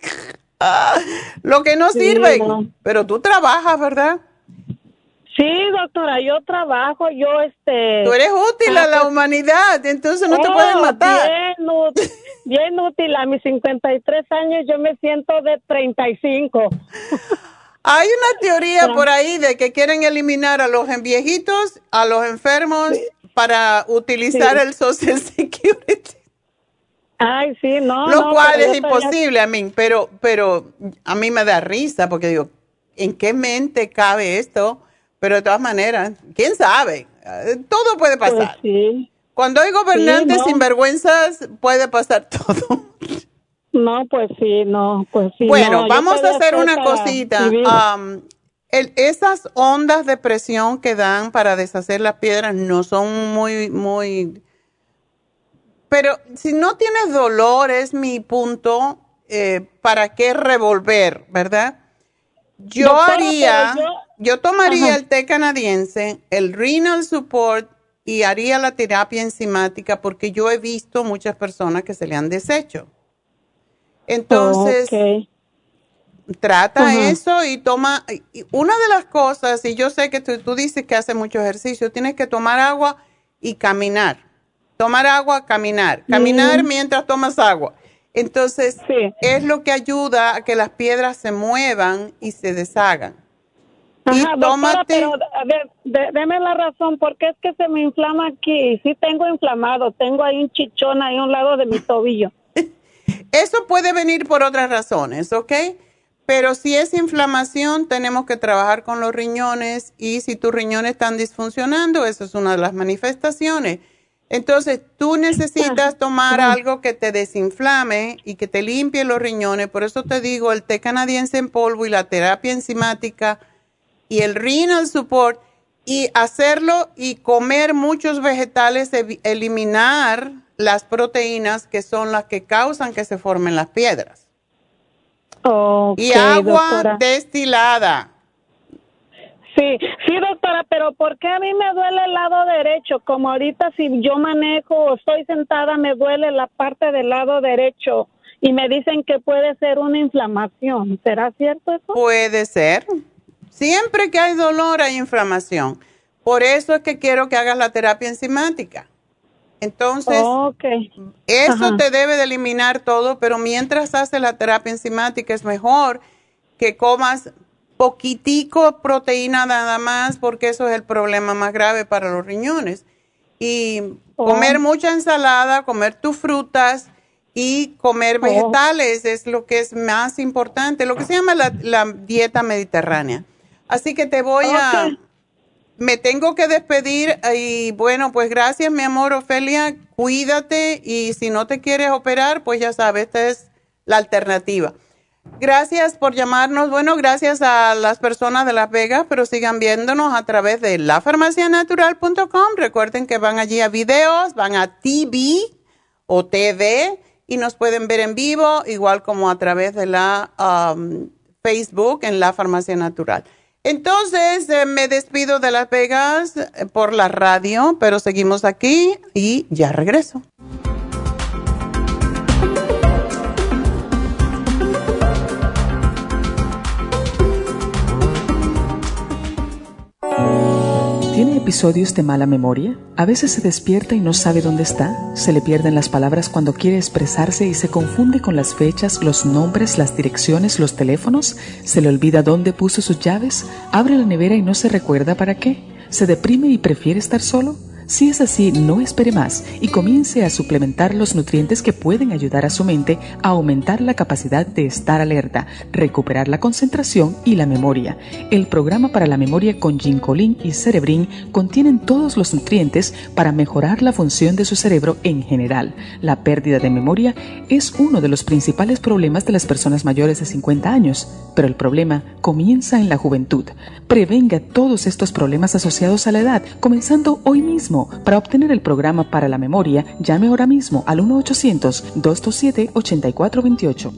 Lo que no sirve. No. Pero tú trabajas, ¿verdad? Sí, doctora, yo trabajo, Tú eres útil a la humanidad, entonces no te pueden matar. Bien útil, a mis 53 años yo me siento de 35. Hay una teoría por ahí de que quieren eliminar a los viejitos, a los enfermos, para utilizar el Social Security. Ay, sí, Lo cual es imposible, pero a mí me da risa porque digo, ¿en qué mente cabe esto? Pero de todas maneras, ¿quién sabe? Todo puede pasar. Pues sí. Cuando hay gobernantes sinvergüenzas, puede pasar todo. No, pues sí, Bueno, vamos a hacer una cosita. Esas ondas de presión que dan para deshacer las piedras no son muy... Pero si no tienes dolor, es mi punto, ¿para qué revolver, verdad? Yo tomaría el té canadiense, el Renal Support y haría la terapia enzimática porque yo he visto muchas personas que se le han deshecho. Entonces, trata eso y toma. Una de las cosas, y yo sé que tú dices que hace mucho ejercicio, tienes que tomar agua y caminar. Tomar agua, caminar. Caminar mientras tomas agua. Entonces, es lo que ayuda a que las piedras se muevan y se deshagan. Ajá, doctora, pero a ver, deme la razón, porque es que se me inflama aquí. Sí tengo inflamado, tengo ahí un chichón ahí a un lado de mi tobillo. Eso puede venir por otras razones, ¿ok? Pero si es inflamación, tenemos que trabajar con los riñones y si tus riñones están disfuncionando, eso es una de las manifestaciones. Entonces, tú necesitas tomar algo que te desinflame y que te limpie los riñones. Por eso te digo, el té canadiense en polvo y la terapia enzimática y el Renal Support y hacerlo y comer muchos vegetales, eliminar las proteínas que son las que causan que se formen las piedras. Y agua destilada. Sí, doctora, pero ¿por qué a mí me duele el lado derecho? Como ahorita si yo manejo o estoy sentada me duele la parte del lado derecho y me dicen que puede ser una inflamación. ¿Será cierto eso? Puede ser. Siempre que hay dolor hay inflamación. Por eso es que quiero que hagas la terapia enzimática. Entonces, eso te debe de eliminar todo, pero mientras haces la terapia enzimática es mejor que comas poquitico proteína nada más, porque eso es el problema más grave para los riñones. Y comer mucha ensalada, comer tus frutas y comer vegetales es lo que es más importante, lo que se llama la dieta mediterránea. Así que te voy me tengo que despedir y bueno, pues gracias mi amor Ofelia, cuídate y si no te quieres operar, pues ya sabes, esta es la alternativa. Gracias por llamarnos, bueno, gracias a las personas de Las Vegas, pero sigan viéndonos a través de lafarmacianatural.com. Recuerden que van allí a videos, van a TV o TV y nos pueden ver en vivo, igual como a través de la Facebook en La Farmacia Natural. Entonces, me despido de Las Vegas por la radio, pero seguimos aquí y ya regreso. ¿Tiene episodios de mala memoria? A veces se despierta y no sabe dónde está, se le pierden las palabras cuando quiere expresarse y se confunde con las fechas, los nombres, las direcciones, los teléfonos, se le olvida dónde puso sus llaves, abre la nevera y no se recuerda para qué, se deprime y prefiere estar solo. Si es así, no espere más y comience a suplementar los nutrientes que pueden ayudar a su mente a aumentar la capacidad de estar alerta, recuperar la concentración y la memoria. El programa para la memoria con Ginkolin y Cerebrin contienen todos los nutrientes para mejorar la función de su cerebro en general. La pérdida de memoria es uno de los principales problemas de las personas mayores de 50 años, pero el problema comienza en la juventud. Prevenga todos estos problemas asociados a la edad, comenzando hoy mismo. Para obtener el programa para la memoria, llame ahora mismo al 1-800-227-8428.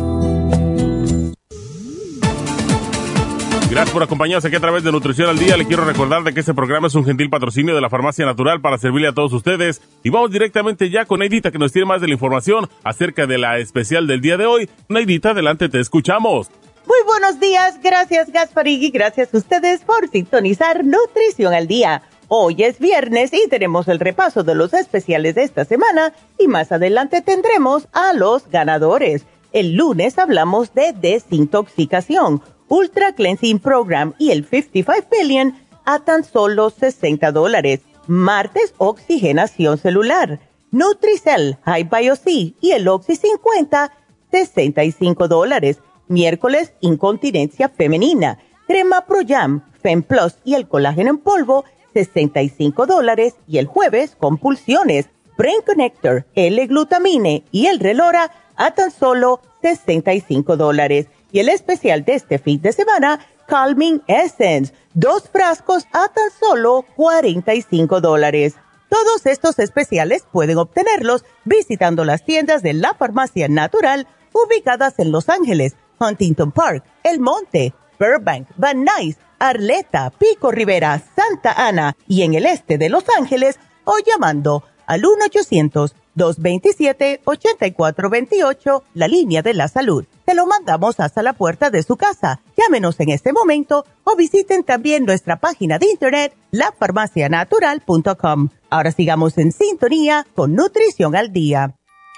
Gracias por acompañarnos aquí a través de Nutrición al Día. Le quiero recordar de que este programa es un gentil patrocinio de la Farmacia Natural para servirle a todos ustedes. Y vamos directamente ya con Neidita, que nos tiene más de la información acerca de la especial del día de hoy. Neidita, adelante, te escuchamos. Muy buenos días, gracias Gasparín, gracias a ustedes por sintonizar Nutrición al Día. Hoy es viernes y tenemos el repaso de los especiales de esta semana y más adelante tendremos a los ganadores. El lunes hablamos de desintoxicación, Ultra Cleansing Program y el 55 Billion a tan solo $60. Martes, oxigenación celular, Nutricell, High Bio-C y el Oxy 50, $65. Miércoles, incontinencia femenina, crema Pro-Jam, Fem Plus y el colágeno en polvo, $65. Y el jueves, compulsiones, Brain Connector, L-Glutamine y el Relora a tan solo $65. Y el especial de este fin de semana, Calming Essence, 2 frascos a tan solo $45. Todos estos especiales pueden obtenerlos visitando las tiendas de la Farmacia Natural ubicadas en Los Ángeles, Huntington Park, El Monte, Burbank, Van Nuys, Arleta, Pico Rivera, Santa Ana y en el este de Los Ángeles o llamando al 1-800-227-8428, la línea de la salud. Te lo mandamos hasta la puerta de su casa. Llámenos en este momento o visiten también nuestra página de internet, lafarmacianatural.com. Ahora sigamos en sintonía con Nutrición al Día.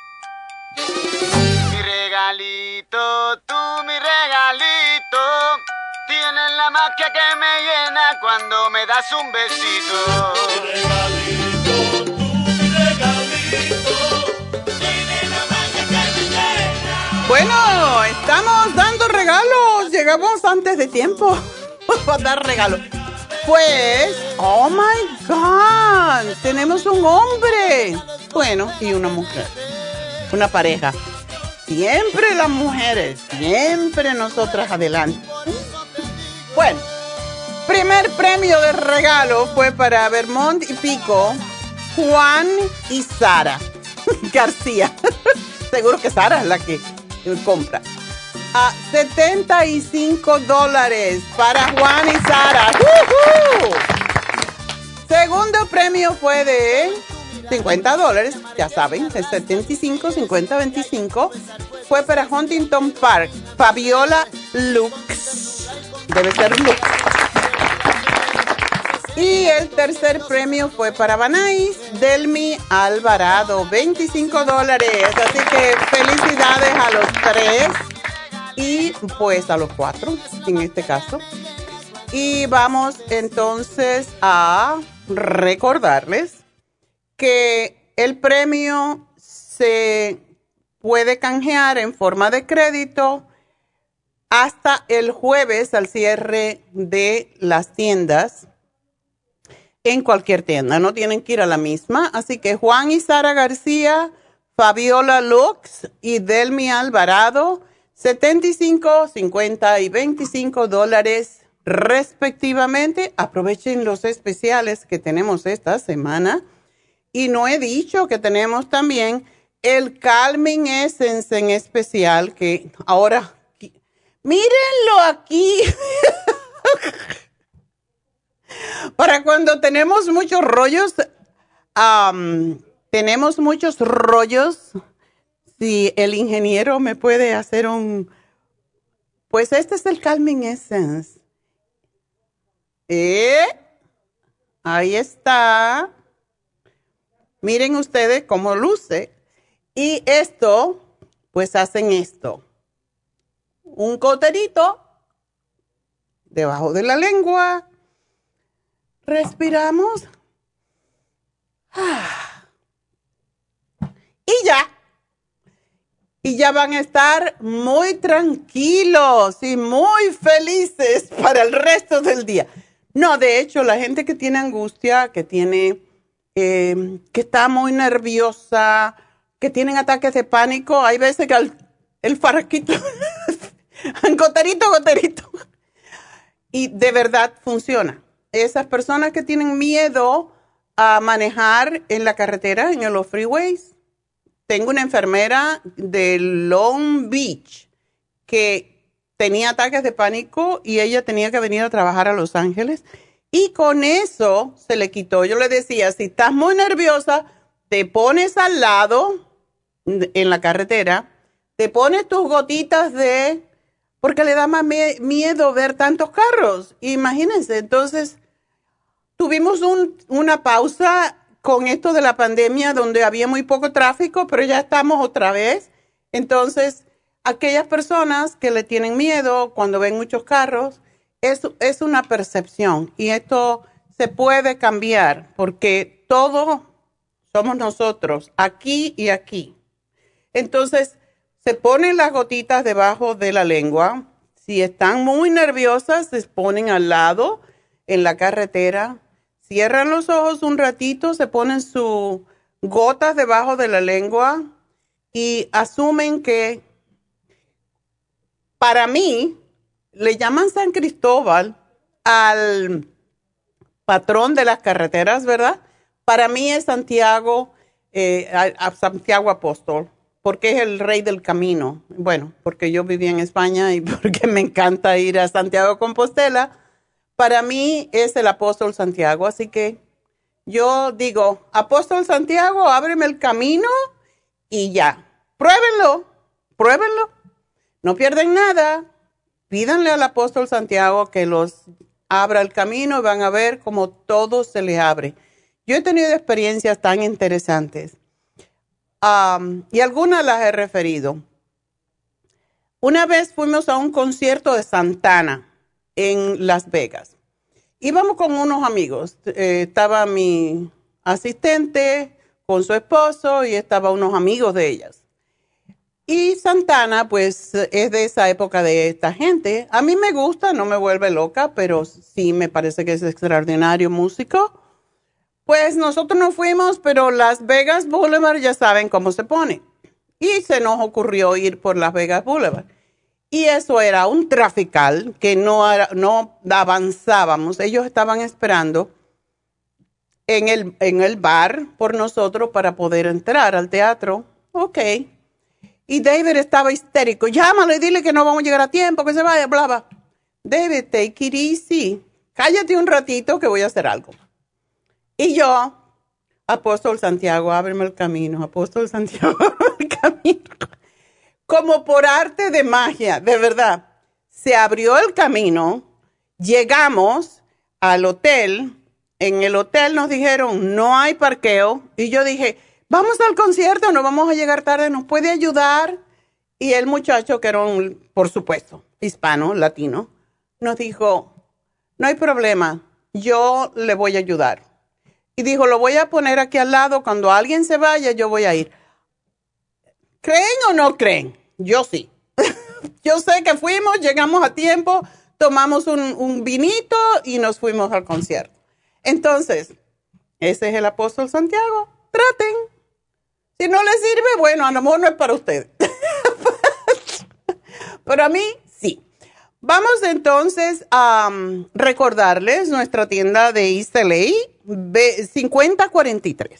Mi regalito, tú mi regalito, tienes la magia que me llena cuando me das un besito. Mi regalito, tú mi regalito, tienes la magia que me llena. Bueno, estamos dando regalos. Llegamos antes de tiempo para dar regalos. Pues, oh my God, tenemos un hombre. Bueno, y una mujer. Una pareja. Siempre las mujeres, siempre nosotras adelante. Bueno, primer premio de regalo fue para Vermont y Pico, Juan y Sara García. Seguro que Sara es la que compra. A $75 para Juan y Sara. ¡Uh-huh! Segundo premio fue de $50, ya saben, el 75, 50, 25, fue para Huntington Park, Fabiola Lux, debe ser Lux. Y el tercer premio fue para Banais, Delmi Alvarado, $25, así que felicidades a los 3 y pues a los 4 en este caso. Y vamos entonces a recordarles que el premio se puede canjear en forma de crédito hasta el jueves al cierre de las tiendas, en cualquier tienda, no tienen que ir a la misma. Así que Juan y Sara García, Fabiola Lux y Delmi Alvarado, $75, $50 y $25 respectivamente. Aprovechen los especiales que tenemos esta semana. Y no he dicho que tenemos también el Calming Essence en especial, que ahora, mírenlo aquí, para cuando tenemos muchos rollos, si el ingeniero me puede hacer pues este es el Calming Essence. Ahí está. Miren ustedes cómo luce. Y esto, pues hacen esto. Un goterito debajo de la lengua. Respiramos. Y ya. Y ya van a estar muy tranquilos y muy felices para el resto del día. No, de hecho, la gente que tiene angustia, que tiene, que está muy nerviosa, que tienen ataques de pánico, hay veces que el farraquito, goterito. Y de verdad funciona. Esas personas que tienen miedo a manejar en la carretera, en los freeways. Tengo una enfermera de Long Beach que tenía ataques de pánico y ella tenía que venir a trabajar a Los Ángeles y con eso se le quitó. Yo le decía, si estás muy nerviosa, te pones al lado en la carretera, te pones tus gotitas porque le da más miedo ver tantos carros. Imagínense, entonces tuvimos una pausa con esto de la pandemia donde había muy poco tráfico, pero ya estamos otra vez. Entonces, aquellas personas que le tienen miedo cuando ven muchos carros, es una percepción y esto se puede cambiar porque todos somos nosotros, aquí y aquí. Entonces, se ponen las gotitas debajo de la lengua. Si están muy nerviosas, se ponen al lado en la carretera. Cierran los ojos un ratito, se ponen sus gotas debajo de la lengua y asumen que, para mí, le llaman San Cristóbal al patrón de las carreteras, ¿verdad? Para mí es Santiago, a Santiago Apóstol, porque es el rey del camino. Bueno, porque yo viví en España y porque me encanta ir a Santiago de Compostela. Para mí es el apóstol Santiago, así que yo digo, apóstol Santiago, ábreme el camino y ya. Pruébenlo. No pierden nada. Pídanle al apóstol Santiago que los abra el camino y van a ver cómo todo se les abre. Yo he tenido experiencias tan interesantes y algunas las he referido. Una vez fuimos a un concierto de Santana en Las Vegas. Íbamos con unos amigos. Estaba mi asistente con su esposo y estaban unos amigos de ellas. Y Santana, pues, es de esa época de esta gente. A mí me gusta, no me vuelve loca, pero sí me parece que es extraordinario músico. Pues nosotros no fuimos, pero Las Vegas Boulevard ya saben cómo se pone. Y se nos ocurrió ir por Las Vegas Boulevard. Y eso era un trafical que no avanzábamos. Ellos estaban esperando en el bar por nosotros para poder entrar al teatro. Ok. Y David estaba histérico. Llámalo y dile que no vamos a llegar a tiempo, que se vaya, bla, bla. David, take it easy. Cállate un ratito que voy a hacer algo. Y yo, apóstol Santiago, ábreme el camino. Apóstol Santiago, ábreme el camino. Como por arte de magia, de verdad, se abrió el camino, llegamos al hotel, en el hotel nos dijeron no hay parqueo y yo dije, vamos al concierto, no vamos a llegar tarde, ¿nos puede ayudar? Y el muchacho, que era por supuesto, hispano, latino, nos dijo, no hay problema, yo le voy a ayudar. Y dijo, lo voy a poner aquí al lado, cuando alguien se vaya yo voy a ir. ¿Creen o no creen? Yo sí. Yo sé que fuimos, llegamos a tiempo, tomamos un vinito y nos fuimos al concierto. Entonces, ese es el apóstol Santiago. Traten. Si no les sirve, bueno, a lo mejor no es para ustedes. Pero a mí, sí. Vamos entonces a recordarles nuestra tienda de East LA, 5043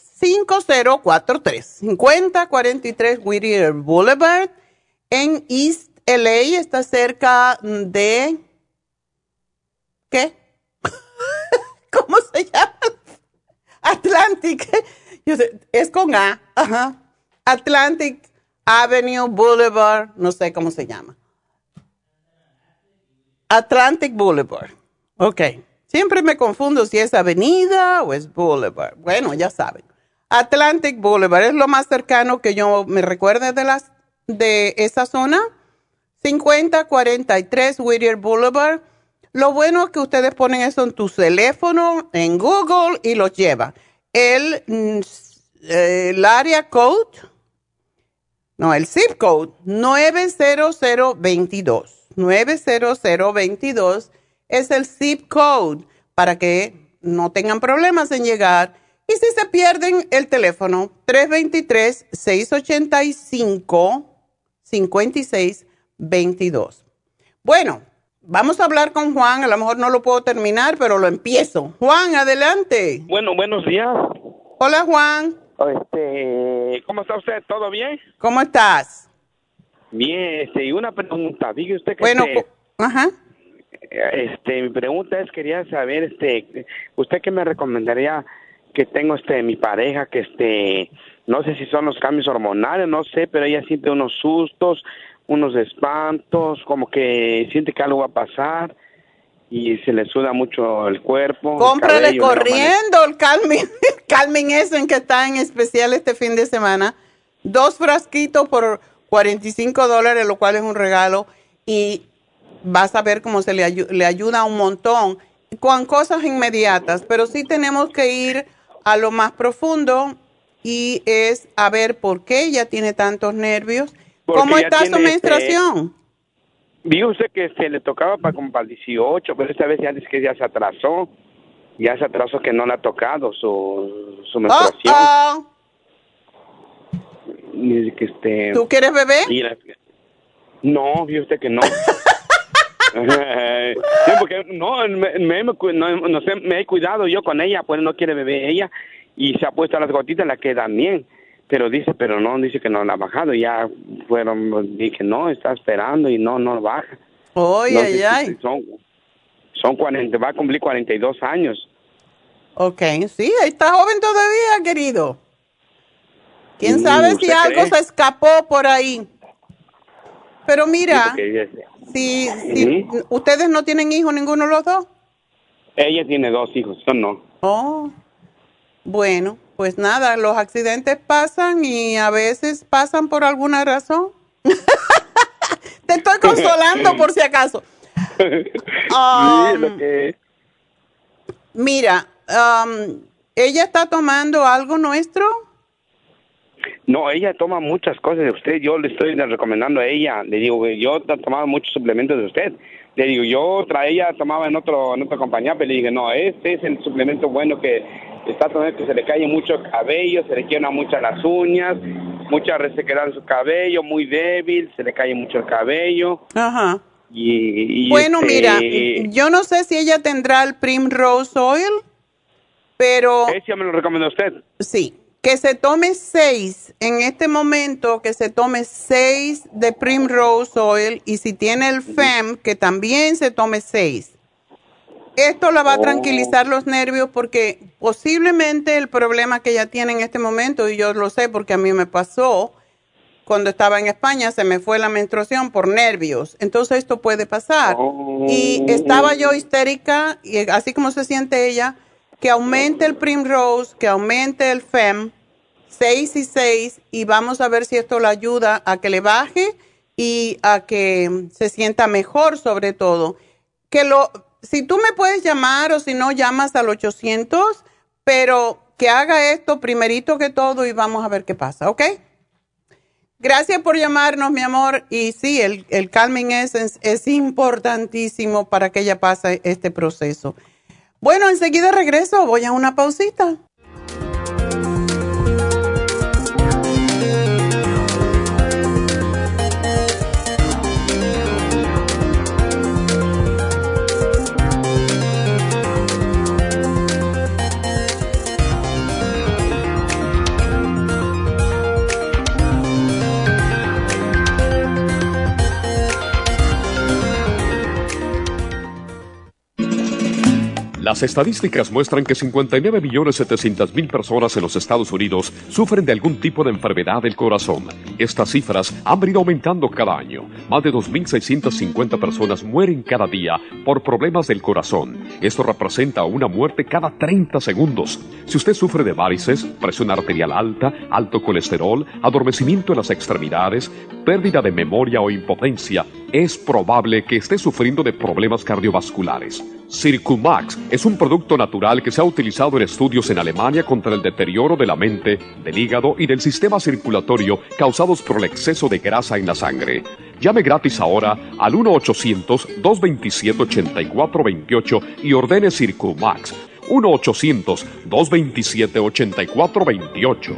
Whittier Boulevard en East LA. Está cerca de... ¿Qué? ¿Cómo se llama? Atlantic. Es con A. Ajá. Atlantic Avenue Boulevard. No sé cómo se llama. Atlantic Boulevard. Ok. Siempre me confundo si es avenida o es Boulevard. Bueno, ya saben. Atlantic Boulevard es lo más cercano que yo me recuerde de esa zona. 5043 Whittier Boulevard. Lo bueno es que ustedes ponen eso en tu teléfono, en Google, y los lleva. El área code, no, el zip code, 90022. 90022 es el zip code para que no tengan problemas en llegar. Y si se pierden el teléfono, 323-685-5622. Bueno, vamos a hablar con Juan. A lo mejor no lo puedo terminar, pero lo empiezo. Juan, adelante. Bueno, buenos días. Hola, Juan. ¿Cómo está usted? ¿Todo bien? ¿Cómo estás? Bien, y una pregunta. Diga usted que bueno, ajá. Mi pregunta es, quería saber, ¿usted qué me recomendaría que tengo, mi pareja, que no sé si son los cambios hormonales, no sé, pero ella siente unos sustos, unos espantos, como que siente que algo va a pasar y se le suda mucho el cuerpo. Cómprale el cabello, corriendo el Calming Essence que está en especial este fin de semana. 2 frasquitos por $45, lo cual es un regalo, y vas a ver cómo se le ayuda un montón con cosas inmediatas, pero sí tenemos que ir a lo más profundo y es a ver por qué ella tiene tantos nervios. Porque ¿Cómo está su menstruación? Vio usted que se le tocaba como para el 18, pero esta vez ya dice que ya se atrasó que no le ha tocado su menstruación. Dice que ¿Tú quieres bebé? No, vio usted que no. Sí, porque me he cuidado yo con ella, pues no quiere beber ella y se ha puesto las gotitas, la quedan bien, pero dice que no la ha bajado. Ya dije no, está esperando y no baja. Oye, ay. Son 40, va a cumplir 42 años. Okay, sí, está joven todavía, querido. ¿Quién sabe si algo se escapó por ahí? Pero mira, si ustedes no tienen hijos, ninguno de los dos. Ella tiene 2 hijos, yo no. Oh, bueno, pues nada, los accidentes pasan y a veces pasan por alguna razón. Te estoy consolando por si acaso. Mira, ¿ella está tomando algo nuestro? No, ella toma muchas cosas de usted. Yo le estoy recomendando a ella. Le digo, yo he tomado muchos suplementos de usted. Le digo, ella tomaba en otra compañía, pero le dije, no, este es el suplemento bueno que está tomando, que se le cae mucho el cabello, se le quiebran mucho las uñas, mucha resequedad en su cabello, muy débil, se le cae mucho el cabello. Ajá. Bueno, mira, yo no sé si ella tendrá el Primrose Oil, pero... ¿Ese me lo recomendó usted? Sí. Que se tome 6, en este momento, que se tome 6 de Primrose Oil, y si tiene el FEM, que también se tome 6. Esto la va a tranquilizar los nervios porque posiblemente el problema que ella tiene en este momento, y yo lo sé porque a mí me pasó, cuando estaba en España se me fue la menstruación por nervios. Entonces esto puede pasar. Y estaba yo histérica, y así como se siente ella, que aumente el Primrose, que aumente el FEM, 6 y 6, y vamos a ver si esto le ayuda a que le baje y a que se sienta mejor, sobre todo. Si tú me puedes llamar o si no, llamas al 800, pero que haga esto primerito que todo y vamos a ver qué pasa, ¿ok? Gracias por llamarnos, mi amor. Y sí, el Calming Essence es importantísimo para que ella pase este proceso. Bueno, enseguida regreso. Voy a una pausita. La Las estadísticas muestran que 59.700.000 personas en los Estados Unidos sufren de algún tipo de enfermedad del corazón. Estas cifras han venido aumentando cada año. Más de 2.650 personas mueren cada día por problemas del corazón. Esto representa una muerte cada 30 segundos. Si usted sufre de varices, presión arterial alta, alto colesterol, adormecimiento en las extremidades, pérdida de memoria o impotencia, es probable que esté sufriendo de problemas cardiovasculares. Circumax es un producto natural que se ha utilizado en estudios en Alemania contra el deterioro de la mente, del hígado y del sistema circulatorio causados por el exceso de grasa en la sangre. Llame gratis ahora al 1-800-227-8428 y ordene Circumax. 1-800-227-8428.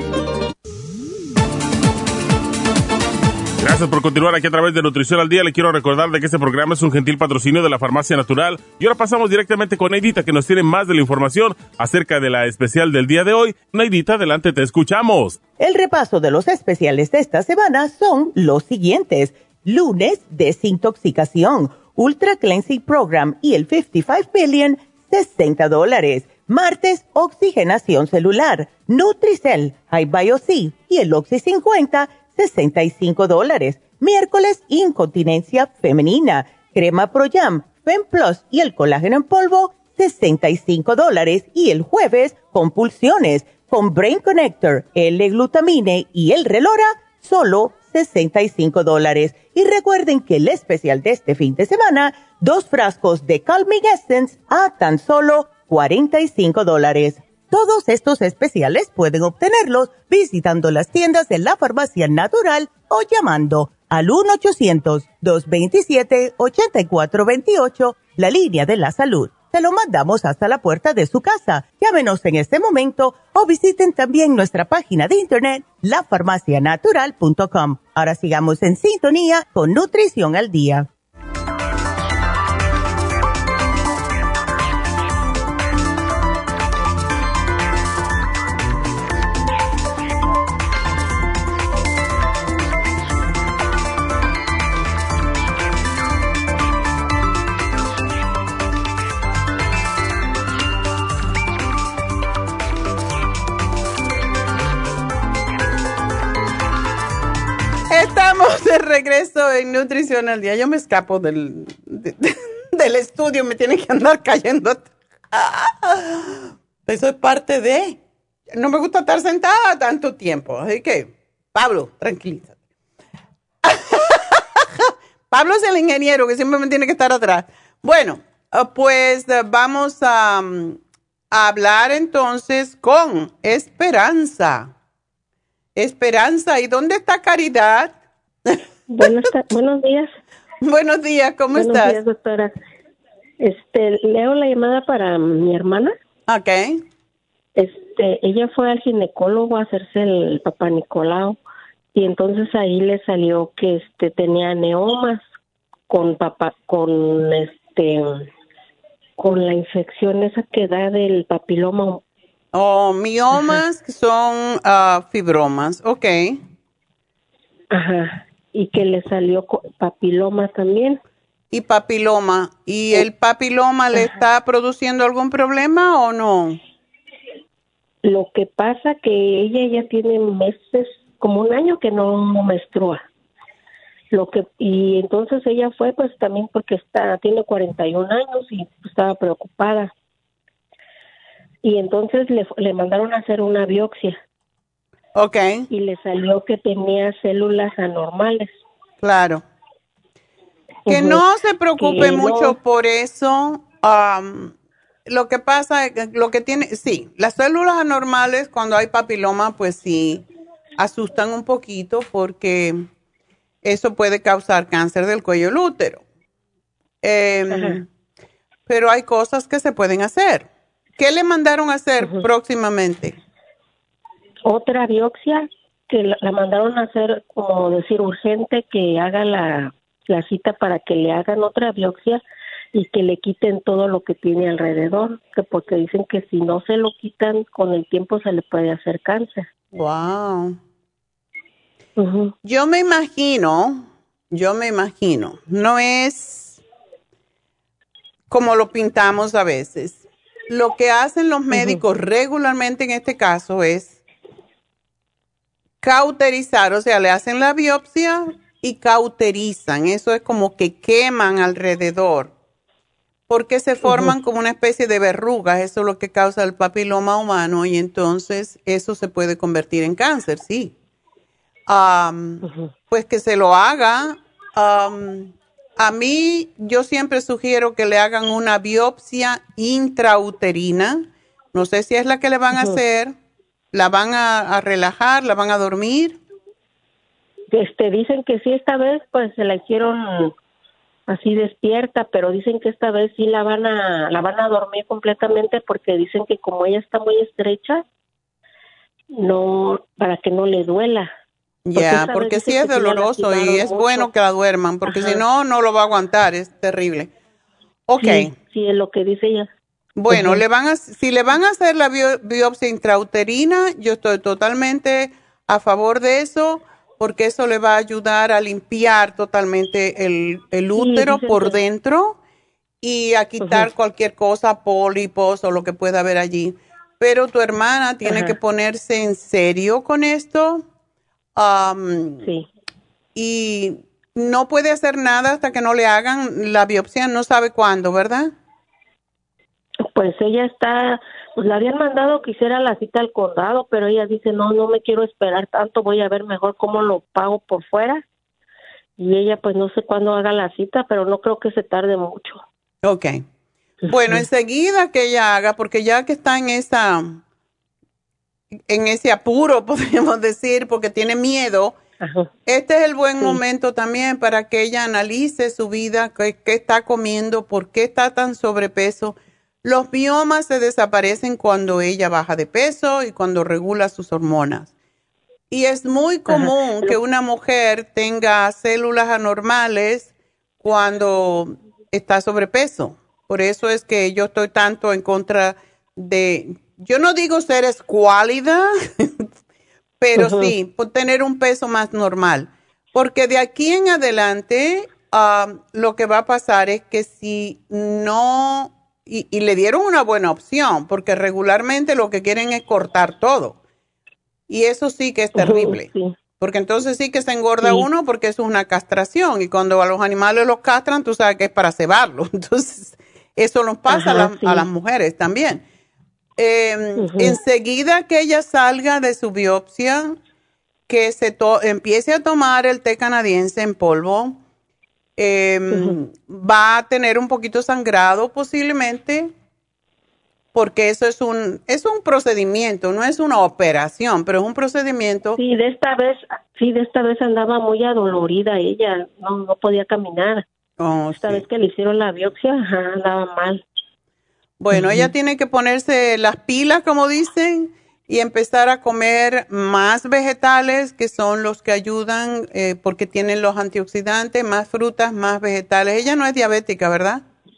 Gracias por continuar aquí a través de Nutrición al Día. Le quiero recordar de que este programa es un gentil patrocinio de la Farmacia Natural. Y ahora pasamos directamente con Neidita, que nos tiene más de la información acerca de la especial del día de hoy. Neidita, adelante, te escuchamos. El repaso de los especiales de esta semana son los siguientes. Lunes, desintoxicación, Ultra Cleansing Program y el 55 Billion, $60. Martes, oxigenación celular, Nutricel, High Bio-C y el Oxy 50, $65. Miércoles, incontinencia femenina, crema Pro-Jam, Femplus y el colágeno en polvo, $65. Y el jueves, compulsiones, con Brain Connector, L-Glutamine y el Relora, solo $65. Y recuerden que el especial de este fin de semana, 2 frascos de Calming Essence a tan solo $45. Todos estos especiales pueden obtenerlos visitando las tiendas de la Farmacia Natural o llamando al 1-800-227-8428, la línea de la salud. Se lo mandamos hasta la puerta de su casa. Llámenos en este momento o visiten también nuestra página de internet, lafarmacianatural.com. Ahora sigamos en sintonía con Nutrición al Día. Estamos de regreso en Nutrición al Día. Yo me escapo del estudio, me tiene que andar cayendo. Eso es parte de... No me gusta estar sentada tanto tiempo, así que, Pablo, tranquilízate. Pablo es el ingeniero que siempre me tiene que estar atrás. Bueno, pues vamos a hablar entonces con Esperanza. Esperanza, ¿y dónde está Caridad? Buenos días. Buenos días, ¿cómo estás? Buenos días, doctora. Le hago la llamada para mi hermana. Ok. Ella fue al ginecólogo a hacerse el Papá Nicolau y entonces ahí le salió que tenía neomas con la infección esa que da del papiloma. Oh, miomas son fibromas, ok. Ajá, y que le salió papiloma también. Y papiloma, ¿y el papiloma le está produciendo algún problema o no? Lo que pasa que ella ya tiene meses, como un año que no menstrua. Y entonces ella fue pues también porque tiene 41 años y estaba preocupada. Y entonces le mandaron a hacer una biopsia. Ok. Y le salió que tenía células anormales. Claro. Que no se preocupe mucho por eso. Lo que pasa, lo que tiene, sí, las células anormales cuando hay papiloma, pues sí, asustan un poquito porque eso puede causar cáncer del cuello del útero. Pero hay cosas que se pueden hacer. ¿Qué le mandaron a hacer próximamente? Otra biopsia que la mandaron a hacer, como decir, urgente, que haga la cita para que le hagan otra biopsia y que le quiten todo lo que tiene alrededor, porque dicen que si no se lo quitan, con el tiempo se le puede hacer cáncer. Wow. Yo me imagino, no es... como lo pintamos a veces. Lo que hacen los médicos regularmente en este caso es cauterizar, o sea, le hacen la biopsia y cauterizan. Eso es como que queman alrededor, porque se forman como una especie de verrugas. Eso es lo que causa el papiloma humano y entonces eso se puede convertir en cáncer, sí. Pues que se lo haga. A mí, yo siempre sugiero que le hagan una biopsia intrauterina. No sé si es la que le van a hacer. ¿La van a relajar? ¿La van a dormir? Dicen que sí, esta vez pues se la hicieron así despierta, pero dicen que esta vez sí la van a dormir completamente porque dicen que como ella está muy estrecha, no, para que no le duela. Ya, porque sí es doloroso y es bueno que la duerman, porque si no, no lo va a aguantar, es terrible. Ok. Sí, es lo que dice ella. Bueno, si le van a hacer la biopsia intrauterina, yo estoy totalmente a favor de eso, porque eso le va a ayudar a limpiar totalmente el útero por dentro y a quitar cualquier cosa, pólipos o lo que pueda haber allí. Pero tu hermana tiene que ponerse en serio con esto. Y no puede hacer nada hasta que no le hagan la biopsia, no sabe cuándo, ¿verdad? Pues ella pues la habían mandado que hiciera la cita al condado, pero ella dice, no me quiero esperar tanto, voy a ver mejor cómo lo pago por fuera. Y ella pues no sé cuándo haga la cita, pero no creo que se tarde mucho. Ok. Bueno, enseguida que ella haga, porque ya que está en ese apuro, podríamos decir, porque tiene miedo, este es el buen momento también para que ella analice su vida, qué está comiendo, por qué está tan sobrepeso. Los miomas se desaparecen cuando ella baja de peso y cuando regula sus hormonas. Y es muy común que una mujer tenga células anormales cuando está sobrepeso. Por eso es que yo estoy tanto en contra de, yo no digo ser escuálida, pero sí, por tener un peso más normal. Porque de aquí en adelante, lo que va a pasar es que si no... Y le dieron una buena opción, porque regularmente lo que quieren es cortar todo. Y eso sí que es terrible. Porque entonces sí que se engorda uno porque eso es una castración. Y cuando a los animales los castran, tú sabes que es para cebarlos. Entonces, eso nos pasa a las mujeres también. Enseguida que ella salga de su biopsia, que empiece a tomar el té canadiense en polvo, va a tener un poquito sangrado posiblemente, porque eso es un procedimiento, no es una operación, pero es un procedimiento. Sí, de esta vez andaba muy adolorida ella, no podía caminar. Esta vez que le hicieron la biopsia, andaba mal. Bueno, ella tiene que ponerse las pilas, como dicen, y empezar a comer más vegetales, que son los que ayudan, porque tienen los antioxidantes, más frutas, más vegetales. Ella no es diabética, ¿verdad?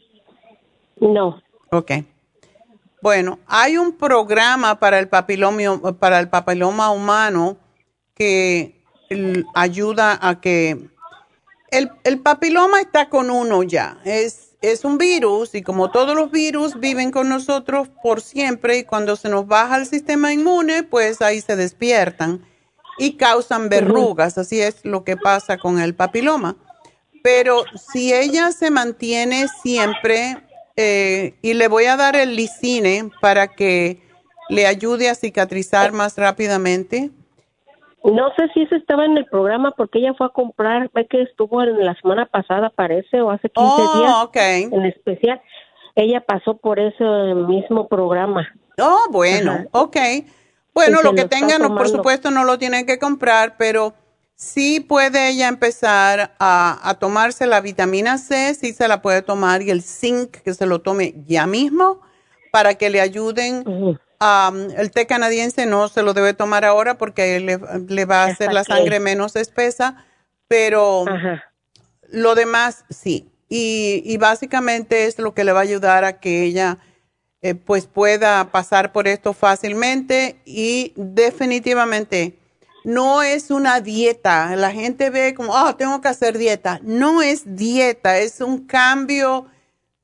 No. Ok. Bueno, hay un programa para el papiloma humano que ayuda a que el papiloma está con uno ya. Es un virus y como todos los virus viven con nosotros por siempre y cuando se nos baja el sistema inmune, pues ahí se despiertan y causan verrugas. Así es lo que pasa con el papiloma. Pero si ella se mantiene siempre, y le voy a dar el lisine para que le ayude a cicatrizar más rápidamente. No sé si eso estaba en el programa porque ella fue a comprar, ve que estuvo en la semana pasada, parece, o hace 15 días. Okay. En especial. Ella pasó por ese mismo programa. Oh, bueno, ok. Bueno, lo que tengan, por supuesto, no lo tienen que comprar, pero sí puede ella empezar a tomarse la vitamina C, sí se la puede tomar, y el zinc, que se lo tome ya mismo, para que le ayuden. El té canadiense no se lo debe tomar ahora porque le va a hacer la sangre menos espesa, pero lo demás sí. Y básicamente es lo que le va a ayudar a que ella pues pueda pasar por esto fácilmente, y definitivamente no es una dieta. La gente ve como, tengo que hacer dieta. No es dieta, es un cambio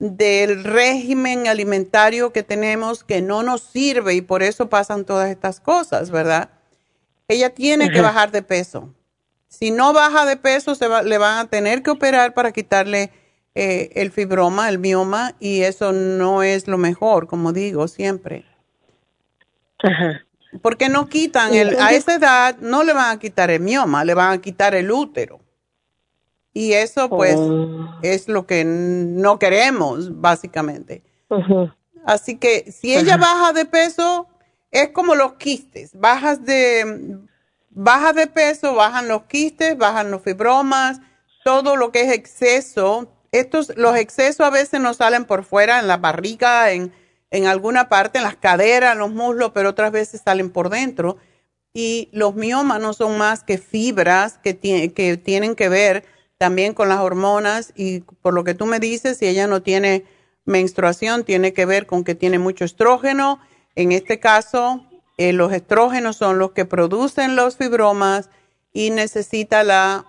del régimen alimentario que tenemos que no nos sirve y por eso pasan todas estas cosas, ¿verdad? Ella tiene que bajar de peso. Si no baja de peso, le van a tener que operar para quitarle el fibroma, el mioma, y eso no es lo mejor, como digo siempre. Ajá. Porque no quitan, Entonces, a esa edad no le van a quitar el mioma, le van a quitar el útero. Y eso pues es lo que no queremos, básicamente. Así que si ella baja de peso, es como los quistes. Baja de peso, bajan los quistes, bajan los fibromas, todo lo que es exceso. Los excesos a veces nos salen por fuera, en la barriga, en alguna parte, en las caderas, en los muslos, pero otras veces salen por dentro. Y los miomas no son más que fibras que tienen que ver también con las hormonas, y por lo que tú me dices, si ella no tiene menstruación, tiene que ver con que tiene mucho estrógeno. En este caso, los estrógenos son los que producen los fibromas y necesita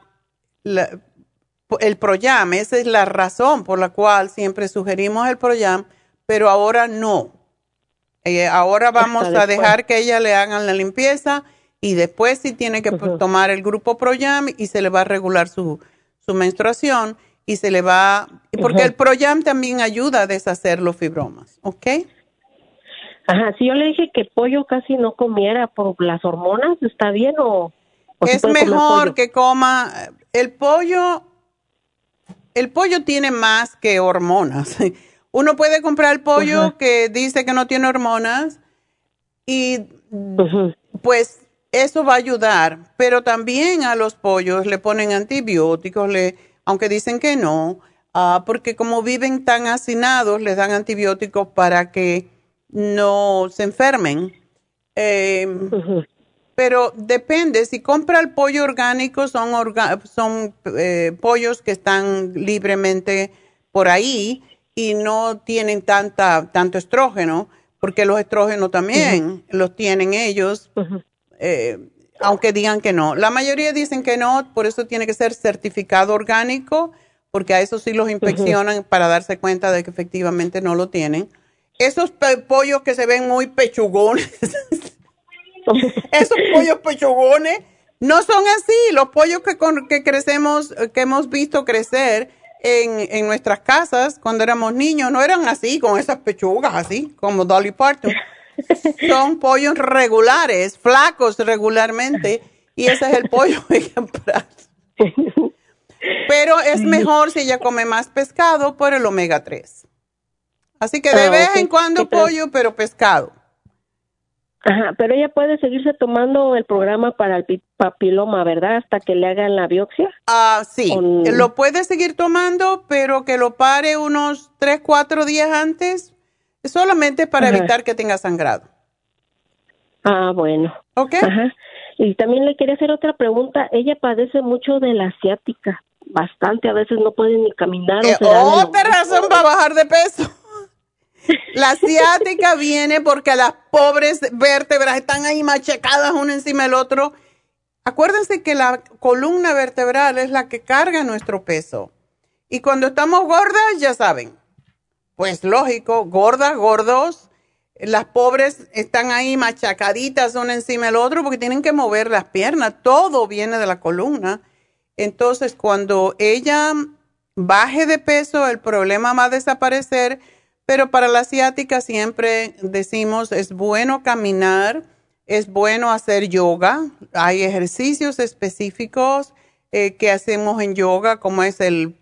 el Proyam. Esa es la razón por la cual siempre sugerimos el Proyam, pero ahora no. Ahora vamos a dejar que ella le hagan la limpieza y después sí tiene que tomar el grupo Proyam y se le va a regular su menstruación y se le va, porque el Proyam también ayuda a deshacer los fibromas, ¿ok? Ajá, si yo le dije que pollo casi no comiera por las hormonas, ¿está bien o es mejor que coma el pollo? El pollo tiene más que hormonas. Uno puede comprar el pollo que dice que no tiene hormonas y pues eso va a ayudar, pero también a los pollos le ponen antibióticos, aunque dicen que no, porque como viven tan hacinados, les dan antibióticos para que no se enfermen. Pero depende, si compra el pollo orgánico, son pollos que están libremente por ahí y no tienen tanto estrógeno, porque los estrógenos también los tienen ellos. Aunque digan que no. La mayoría dicen que no, por eso tiene que ser certificado orgánico, porque a eso sí los inspeccionan para darse cuenta de que efectivamente no lo tienen. Esos pollos que se ven muy pechugones, esos pollos pechugones no son así. Los pollos que crecemos, que hemos visto crecer en nuestras casas cuando éramos niños, no eran así, con esas pechugas así, como Dolly Parton. Son pollos regulares, flacos regularmente, y ese es el pollo ejemplar. Pero es mejor si ella come más pescado por el omega 3. Así que de vez en cuando pollo, pero pescado. Ajá, pero ella puede seguirse tomando el programa para el papiloma, ¿verdad? Hasta que le hagan la biopsia. Sí, lo puede seguir tomando, pero que lo pare unos 3-4 días antes. Solamente para evitar que tenga sangrado. Bueno. ¿Ok? Ajá. Y también le quería hacer otra pregunta. Ella padece mucho de la ciática. Bastante. A veces no puede ni caminar. Otra razón para bajar de peso. La ciática viene porque las pobres vértebras están ahí machacadas una encima del otro. Acuérdense que la columna vertebral es la que carga nuestro peso. Y cuando estamos gordas, ya saben. Pues lógico, gordas, gordos, las pobres están ahí machacaditas una encima del otro porque tienen que mover las piernas, todo viene de la columna. Entonces, cuando ella baje de peso, el problema va a desaparecer, pero para la ciática siempre decimos, es bueno caminar, es bueno hacer yoga, hay ejercicios específicos que hacemos en yoga, como es el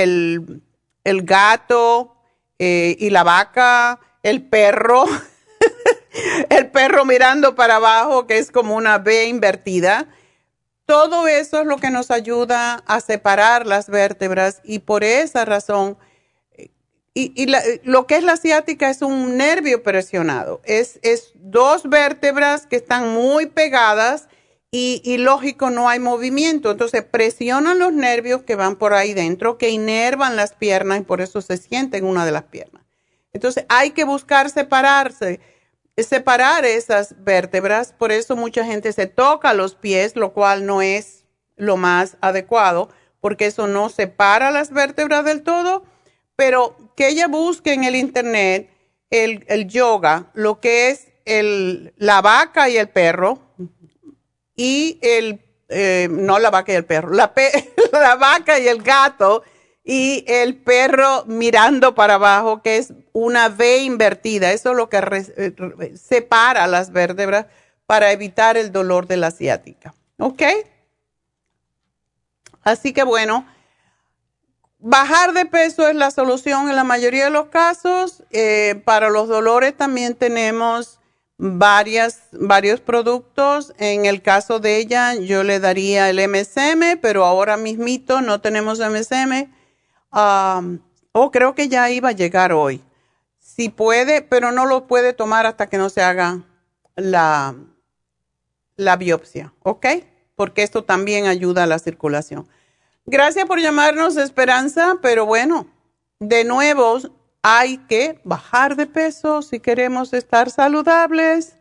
gato, y la vaca, el perro, el perro mirando para abajo, que es como una V invertida. Todo eso es lo que nos ayuda a separar las vértebras y por esa razón, lo que es la ciática es un nervio presionado. Es 2 vértebras que están muy pegadas y lógico, no hay movimiento. Entonces presionan los nervios que van por ahí dentro, que inervan las piernas y por eso se siente en una de las piernas. Entonces hay que buscar separar esas vértebras. Por eso mucha gente se toca los pies, lo cual no es lo más adecuado, porque eso no separa las vértebras del todo. pero que ella busque en el internet el yoga, lo que es la vaca y el perro, y no la vaca y el perro, la vaca y el gato, y el perro mirando para abajo, que es una V invertida. Eso es lo que separa las vértebras para evitar el dolor de la ciática. ¿Ok? Así que bueno, bajar de peso es la solución en la mayoría de los casos. Para los dolores también tenemos varios productos. En el caso de ella, yo le daría el MSM, pero ahora mismito no tenemos MSM. Creo que ya iba a llegar hoy. Si puede, pero no lo puede tomar hasta que no se haga la biopsia, ¿ok? Porque esto también ayuda a la circulación. Gracias por llamarnos, Esperanza, pero bueno, de nuevo, hay que bajar de peso si queremos estar saludables.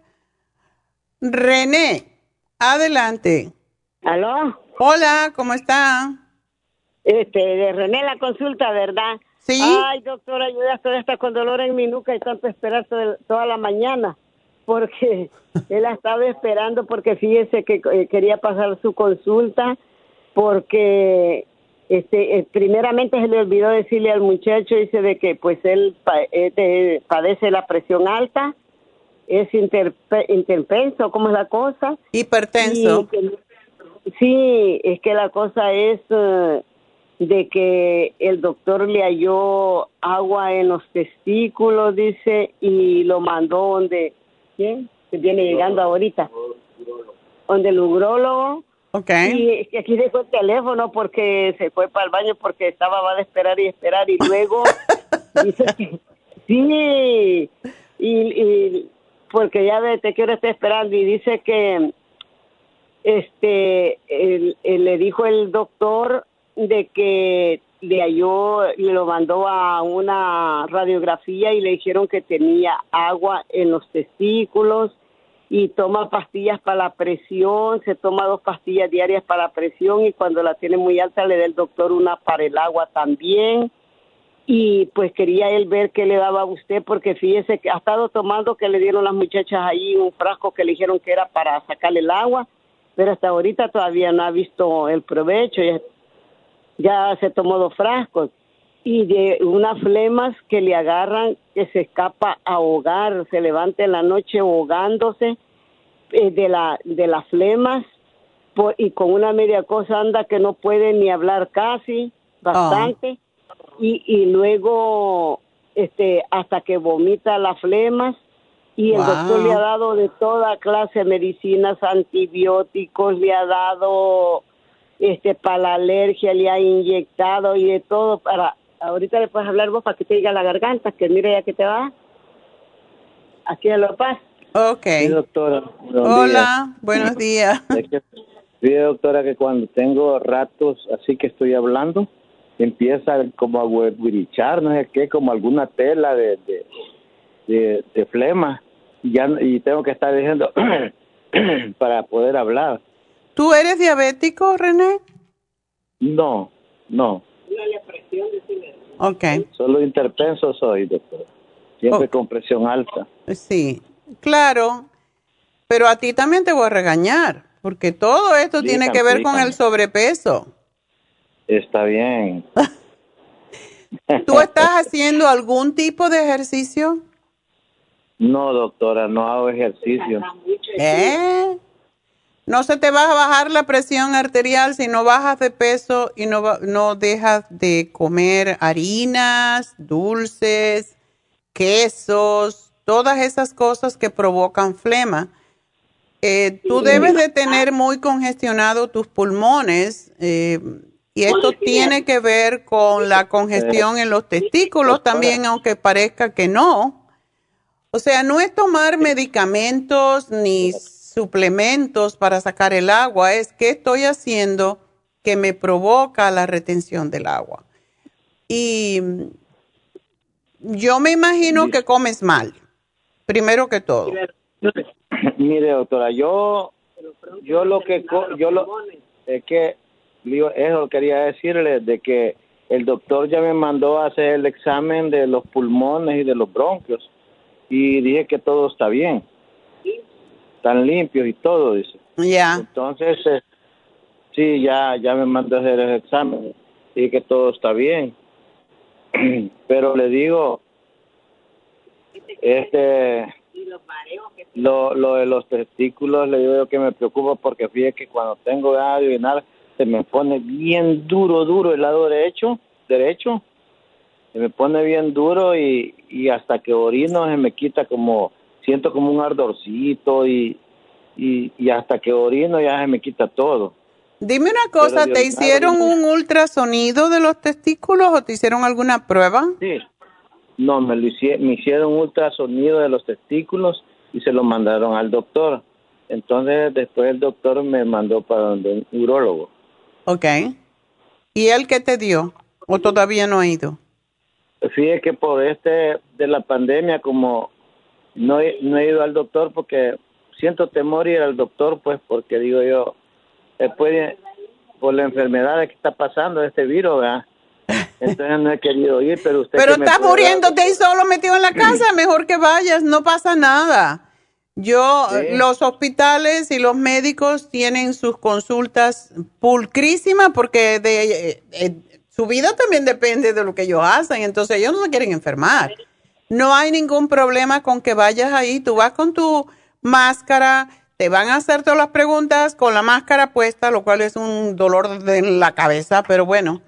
René, adelante. ¿Aló? Hola, ¿cómo está? De René la consulta, ¿verdad? Sí. Ay, doctora, yo ya estoy hasta con dolor en mi nuca y tanto esperar toda la mañana, porque él la estaba esperando, porque fíjese que quería pasar su consulta, porque primeramente se le olvidó decirle al muchacho, dice de que pues él padece la presión alta, es hipertenso, ¿cómo es la cosa? Hipertenso. Sí, es que la cosa es de que el doctor le halló agua en los testículos, dice, y lo mandó donde, ¿quién? Que viene llegando ahorita, donde el urólogo. Okay. Y aquí dejó el teléfono porque se fue para el baño porque va a esperar y luego dice que sí, y porque ya te quiero estar esperando, y dice que le dijo el doctor de que le lo mandó a una radiografía y le dijeron que tenía agua en los testículos, y toma pastillas para la presión, se toma 2 pastillas diarias para la presión, y cuando la tiene muy alta le da el doctor una para el agua también. Y pues quería él ver qué le daba a usted, porque fíjese que ha estado tomando, que le dieron las muchachas ahí un frasco que le dijeron que era para sacarle el agua, pero hasta ahorita todavía no ha visto el provecho. Ya se tomó 2 frascos, y de unas flemas que le agarran, que se escapa a ahogar, se levanta en la noche ahogándose de las flemas, y con una media cosa anda que no puede ni hablar casi, bastante, y luego hasta que vomita las flemas, y el doctor le ha dado de toda clase de medicinas, antibióticos, le ha dado para la alergia, le ha inyectado y de todo para... Ahorita le puedes hablar vos para que te diga la garganta, que mire ya que te va. Aquí en La Paz. Ok. Sí, doctora. Hola, buenos días. Sí, doctora, que cuando tengo ratos así que estoy hablando, empieza como a huirichar, no sé qué, como alguna tela de flema. Y tengo que estar diciendo para poder hablar. ¿Tú eres diabético, René? No. Okay. Solo hipertenso soy, doctor. Siempre con presión alta. Sí, claro. Pero a ti también te voy a regañar, porque todo esto tiene que ver con el sobrepeso. Está bien. ¿Tú estás haciendo algún tipo de ejercicio? No, doctora, no hago ejercicio. No se te va a bajar la presión arterial si no bajas de peso y no dejas de comer harinas, dulces, quesos, todas esas cosas que provocan flema. Tú debes de tener muy congestionado tus pulmones y esto tiene que ver con la congestión en los testículos también, aunque parezca que no. O sea, no es tomar medicamentos ni suplementos para sacar el agua, es qué estoy haciendo que me provoca la retención del agua. Y yo me imagino que comes mal, primero que todo. Mire, doctora, yo lo que es que eso quería decirle, de que el doctor ya me mandó a hacer el examen de los pulmones y de los bronquios y dije que todo está bien. Están limpios y todo, dice. Ya. Entonces, sí, ya me mandó a hacer el examen y que todo está bien. Pero le digo, lo de los testículos, le digo yo que me preocupa porque fíjate que cuando tengo ganas de orinar se me pone bien duro el lado derecho, se me pone bien duro y hasta que orino se me quita siento como un ardorcito y hasta que orino ya se me quita todo. Dime una cosa, ¿te hicieron un ultrasonido de los testículos o te hicieron alguna prueba? Sí, no, me hicieron un ultrasonido de los testículos y se lo mandaron al doctor. Entonces después el doctor me mandó para donde un urólogo. Ok. ¿Y él qué te dio? ¿O todavía no ha ido? Fíjate que por de la pandemia, como no he ido al doctor porque siento temor ir al doctor, pues porque digo yo, después por la enfermedad que está pasando este virus, ¿verdad? Entonces no he querido ir, pero usted... Pero estás muriéndote ahí solo metido en la casa, mejor que vayas, no pasa nada. Los hospitales y los médicos tienen sus consultas pulcrísimas porque su vida también depende de lo que ellos hacen, entonces ellos no se quieren enfermar. No hay ningún problema con que vayas ahí, tú vas con tu máscara, te van a hacer todas las preguntas con la máscara puesta, lo cual es un dolor de la cabeza, pero bueno.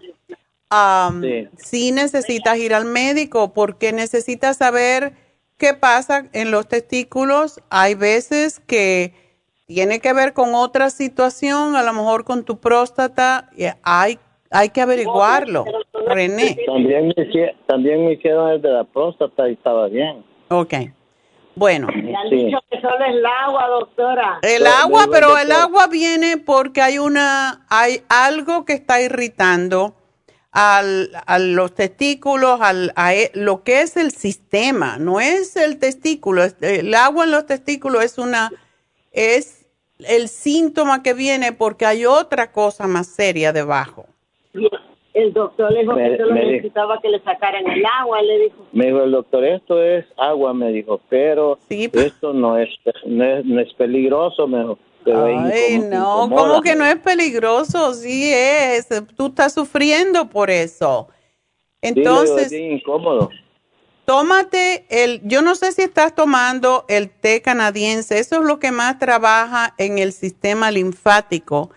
Sí necesitas ir al médico porque necesitas saber qué pasa en los testículos. Hay veces que tiene que ver con otra situación, a lo mejor con tu próstata. Hay que averiguarlo, René. También me hicieron el de la próstata y estaba bien. Ok. Bueno. Me han dicho que solo es el agua, doctora. El agua, pero el agua viene porque hay algo que está irritando a los testículos, lo que es el sistema, no es el testículo. El agua en los testículos es el síntoma que viene porque hay otra cosa más seria debajo. El doctor le dijo que solo necesitaba que le sacaran el agua, le dijo. Me dijo el doctor, esto es agua, me dijo, pero esto no es peligroso, me dijo. Ay, no, ¿cómo que no es peligroso? Sí es, tú estás sufriendo por eso. Entonces, sí, es incómodo. Tómate yo no sé si estás tomando el té canadiense, eso es lo que más trabaja en el sistema linfático.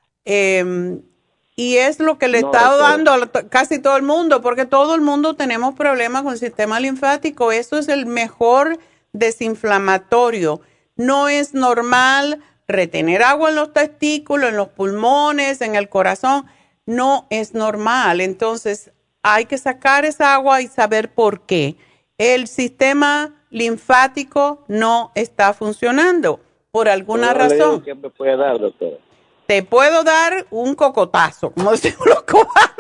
Y es lo que le está dando a casi todo el mundo, porque todo el mundo tenemos problemas con el sistema linfático. Eso es el mejor desinflamatorio. No es normal retener agua en los testículos, en los pulmones, en el corazón. No es normal. Entonces, hay que sacar esa agua y saber por qué. El sistema linfático no está funcionando por alguna razón. ¿Qué me puede dar, doctora? Te puedo dar un cocotazo, como decimos los cubanos.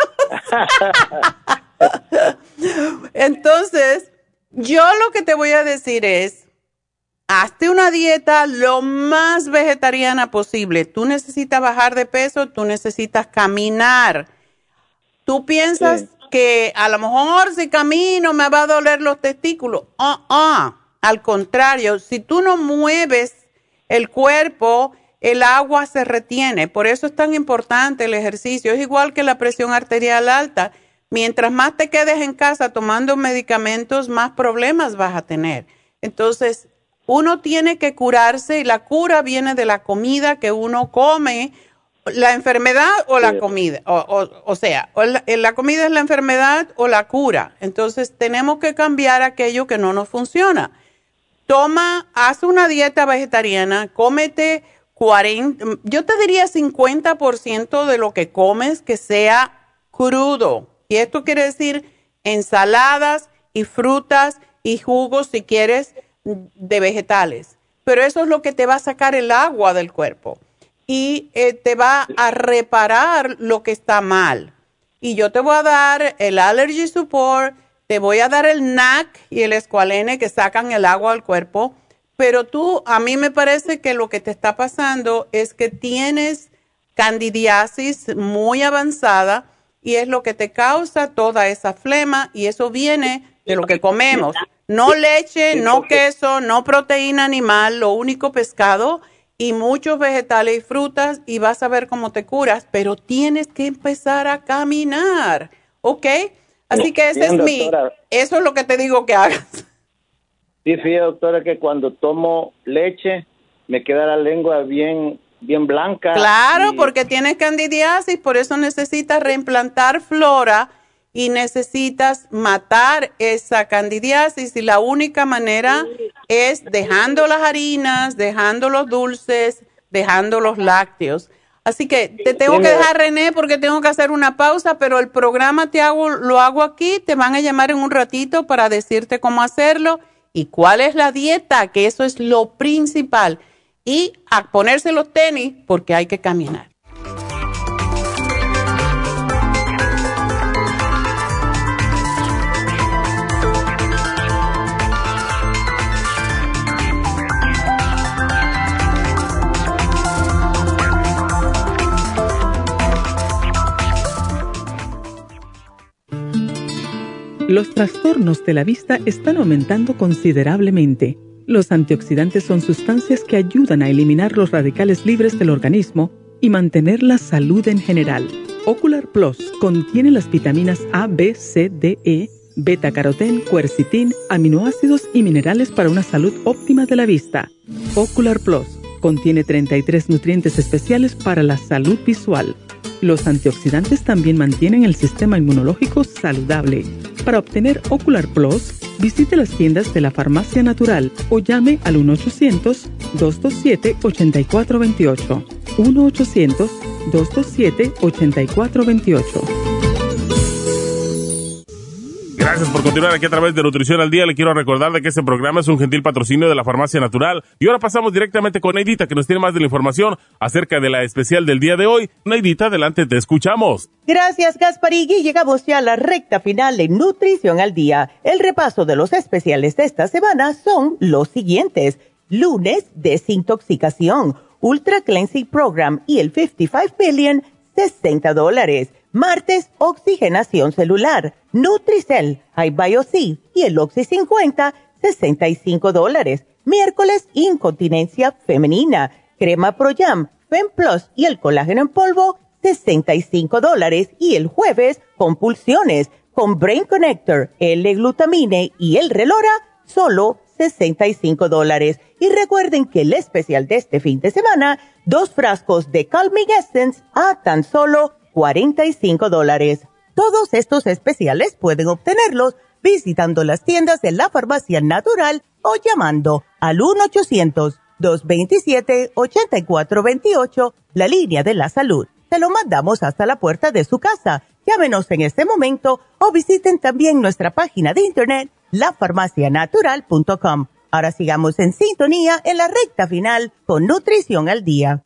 Entonces, yo lo que te voy a decir es, hazte una dieta lo más vegetariana posible. Tú necesitas bajar de peso, tú necesitas caminar. Tú piensas que a lo mejor si camino me va a doler los testículos. Al contrario, si tú no mueves el cuerpo, el agua se retiene. Por eso es tan importante el ejercicio. Es igual que la presión arterial alta. Mientras más te quedes en casa tomando medicamentos, más problemas vas a tener. Entonces, uno tiene que curarse y la cura viene de la comida que uno come, la enfermedad o la comida. O sea, la comida es la enfermedad o la cura. Entonces, tenemos que cambiar aquello que no nos funciona. Haz una dieta vegetariana, cómete 40, yo te diría 50% de lo que comes que sea crudo. Y esto quiere decir ensaladas y frutas y jugos si quieres de vegetales. Pero eso es lo que te va a sacar el agua del cuerpo y te va a reparar lo que está mal. Y yo te voy a dar el Allergy Support, te voy a dar el NAC y el Esqualene que sacan el agua del cuerpo. Pero a mí me parece que lo que te está pasando es que tienes candidiasis muy avanzada y es lo que te causa toda esa flema y eso viene de lo que comemos. No leche, no queso, no proteína animal, lo único pescado y muchos vegetales y frutas y vas a ver cómo te curas, pero tienes que empezar a caminar, ¿ok? Así que ese Bien, eso es lo que te digo que hagas. Sí, fíjate, doctora, que cuando tomo leche me queda la lengua bien blanca. Claro, porque tienes candidiasis, por eso necesitas reimplantar flora y necesitas matar esa candidiasis y la única manera es dejando las harinas, dejando los dulces, dejando los lácteos. Así que te tengo que dejar, René, porque tengo que hacer una pausa, pero el programa lo hago aquí, te van a llamar en un ratito para decirte cómo hacerlo y cuál es la dieta, que eso es lo principal. Y a ponerse los tenis porque hay que caminar. Los trastornos de la vista están aumentando considerablemente. Los antioxidantes son sustancias que ayudan a eliminar los radicales libres del organismo y mantener la salud en general. Ocular Plus contiene las vitaminas A, B, C, D, E, beta-carotén, quercetín, aminoácidos y minerales para una salud óptima de la vista. Ocular Plus contiene 33 nutrientes especiales para la salud visual. Los antioxidantes también mantienen el sistema inmunológico saludable. Para obtener Ocular Plus, visite las tiendas de la Farmacia Natural o llame al 1-800-227-8428. 1-800-227-8428. Gracias por continuar aquí a través de Nutrición al Día. Le quiero recordar de que este programa es un gentil patrocinio de la Farmacia Natural. Y ahora pasamos directamente con Neidita, que nos tiene más de la información acerca de la especial del día de hoy. Neidita, adelante, te escuchamos. Gracias, Gasparín. Llegamos ya a la recta final de Nutrición al Día. El repaso de los especiales de esta semana son los siguientes. Lunes, desintoxicación, Ultra Cleansing Program y el 55 Billion, $60. Martes, oxigenación celular, Nutricel, iBioC y el Oxy 50, $65. Miércoles, incontinencia femenina, crema Pro-Jam, FemPlus y el colágeno en polvo, $65. Y el jueves, compulsiones, con Brain Connector, L-Glutamine y el Relora, solo $65. Y recuerden que el especial de este fin de semana, 2 frascos de Calming Essence a tan solo $45. Todos estos especiales pueden obtenerlos visitando las tiendas de la Farmacia Natural o llamando al 1-800-227-8428, la línea de la salud. Se lo mandamos hasta la puerta de su casa. Llámenos en este momento o visiten también nuestra página de internet, lafarmacianatural.com. Ahora sigamos en sintonía en la recta final con Nutrición al Día.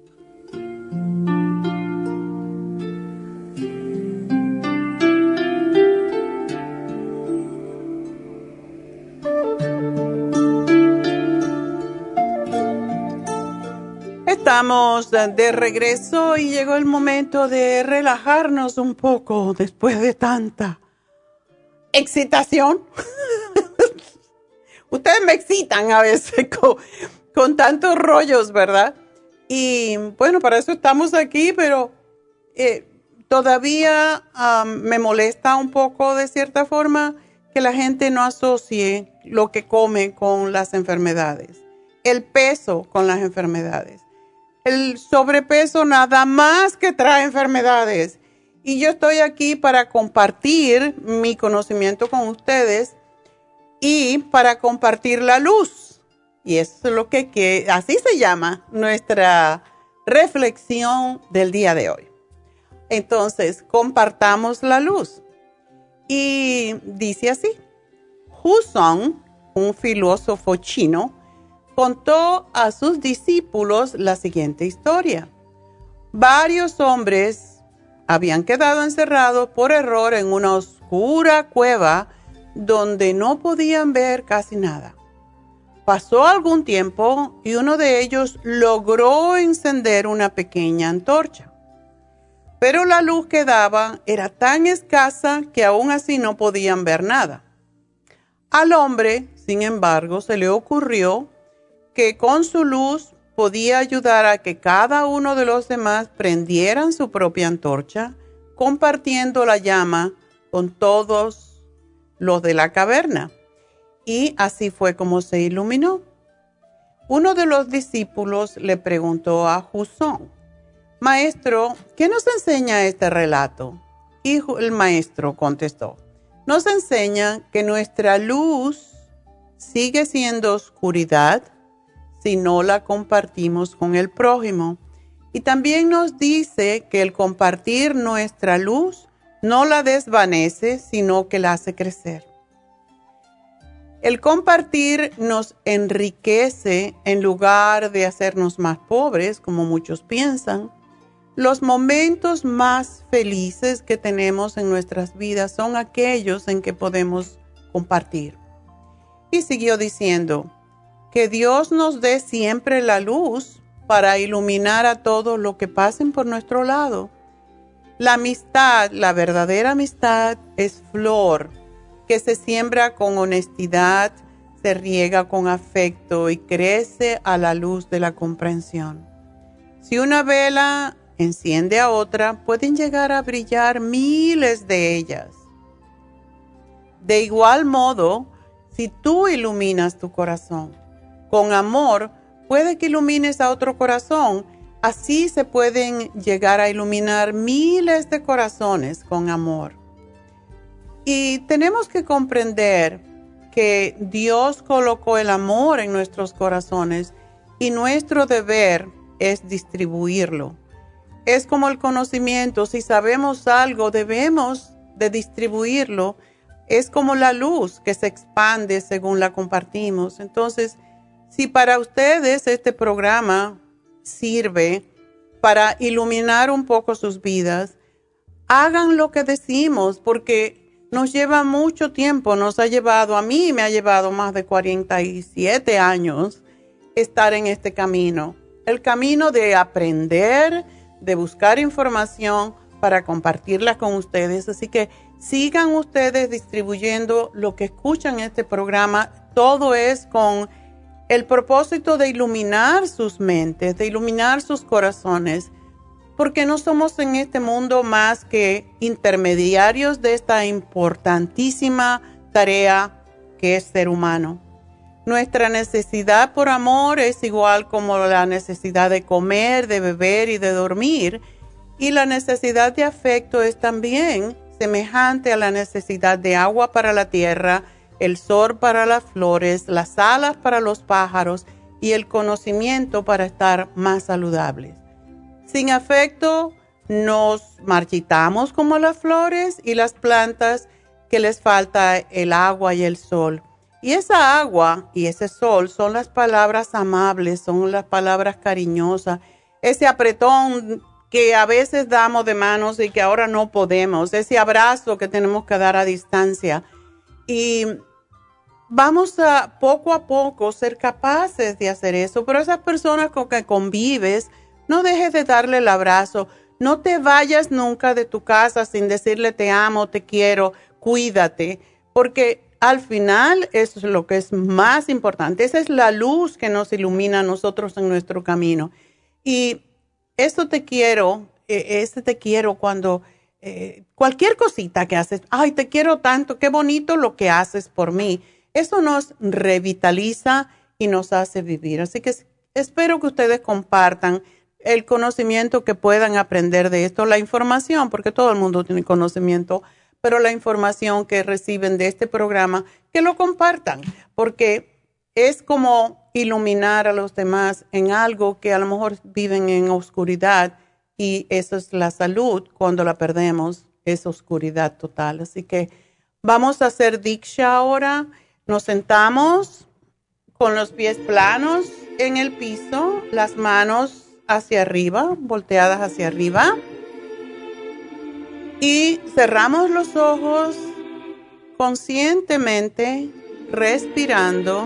Estamos de regreso y llegó el momento de relajarnos un poco después de tanta excitación. Ustedes me excitan a veces con tantos rollos, ¿verdad? Y bueno, para eso estamos aquí, pero todavía me molesta un poco de cierta forma que la gente no asocie lo que come con las enfermedades, el peso con las enfermedades. El sobrepeso nada más que trae enfermedades. Y yo estoy aquí para compartir mi conocimiento con ustedes y para compartir la luz. Y eso es lo que así se llama nuestra reflexión del día de hoy. Entonces, compartamos la luz. Y dice así: Huzong, un filósofo chino, contó a sus discípulos la siguiente historia. Varios hombres habían quedado encerrados por error en una oscura cueva donde no podían ver casi nada. Pasó algún tiempo y uno de ellos logró encender una pequeña antorcha. pero la luz que daba era tan escasa que aún así no podían ver nada. Al hombre, sin embargo, se le ocurrió que con su luz podía ayudar a que cada uno de los demás prendieran su propia antorcha, compartiendo la llama con todos los de la caverna. Y así fue como se iluminó. Uno de los discípulos le preguntó a Husón: Maestro, ¿qué nos enseña este relato? Y el maestro contestó: nos enseña que nuestra luz sigue siendo oscuridad si no la compartimos con el prójimo. Y también nos dice que el compartir nuestra luz no la desvanece, sino que la hace crecer. El compartir nos enriquece en lugar de hacernos más pobres, como muchos piensan. Los momentos más felices que tenemos en nuestras vidas son aquellos en que podemos compartir. Y siguió diciendo: que Dios nos dé siempre la luz para iluminar a todos los que pasen por nuestro lado. La amistad, la verdadera amistad, es flor que se siembra con honestidad, se riega con afecto y crece a la luz de la comprensión. Si una vela enciende a otra, pueden llegar a brillar miles de ellas. De igual modo, si tú iluminas tu corazón con amor, puede que ilumines a otro corazón. Así se pueden llegar a iluminar miles de corazones con amor. Y tenemos que comprender que Dios colocó el amor en nuestros corazones y nuestro deber es distribuirlo. Es como el conocimiento: si sabemos algo, debemos de distribuirlo. Es como la luz que se expande según la compartimos. Entonces, si para ustedes este programa sirve para iluminar un poco sus vidas, hagan lo que decimos, porque nos lleva mucho tiempo, a mí me ha llevado más de 47 años estar en este camino. El camino de aprender, de buscar información para compartirla con ustedes. Así que sigan ustedes distribuyendo lo que escuchan en este programa. Todo es con el propósito de iluminar sus mentes, de iluminar sus corazones, porque no somos en este mundo más que intermediarios de esta importantísima tarea que es ser humano. Nuestra necesidad por amor es igual como la necesidad de comer, de beber y de dormir, y la necesidad de afecto es también semejante a la necesidad de agua para la tierra, el sol para las flores, las alas para los pájaros y el conocimiento para estar más saludables. Sin afecto nos marchitamos como las flores y las plantas que les falta el agua y el sol. Y esa agua y ese sol son las palabras amables, son las palabras cariñosas, ese apretón que a veces damos de manos y que ahora no podemos, ese abrazo que tenemos que dar a distancia. Y vamos a poco ser capaces de hacer eso. Pero esas personas con que convives, no dejes de darle el abrazo. No te vayas nunca de tu casa sin decirle te amo, te quiero, cuídate. Porque al final eso es lo que es más importante. Esa es la luz que nos ilumina a nosotros en nuestro camino. Y eso te quiero, cuando cualquier cosita que haces, ay, te quiero tanto, qué bonito lo que haces por mí. Eso nos revitaliza y nos hace vivir. Así que espero que ustedes compartan el conocimiento que puedan aprender de esto, la información, porque todo el mundo tiene conocimiento, pero la información que reciben de este programa, que lo compartan, porque es como iluminar a los demás en algo que a lo mejor viven en oscuridad, y eso es la salud. Cuando la perdemos es oscuridad total. Así que vamos a hacer Diksha ahora. Nos sentamos con los pies planos en el piso, las manos hacia arriba, volteadas hacia arriba. Y cerramos los ojos conscientemente, respirando,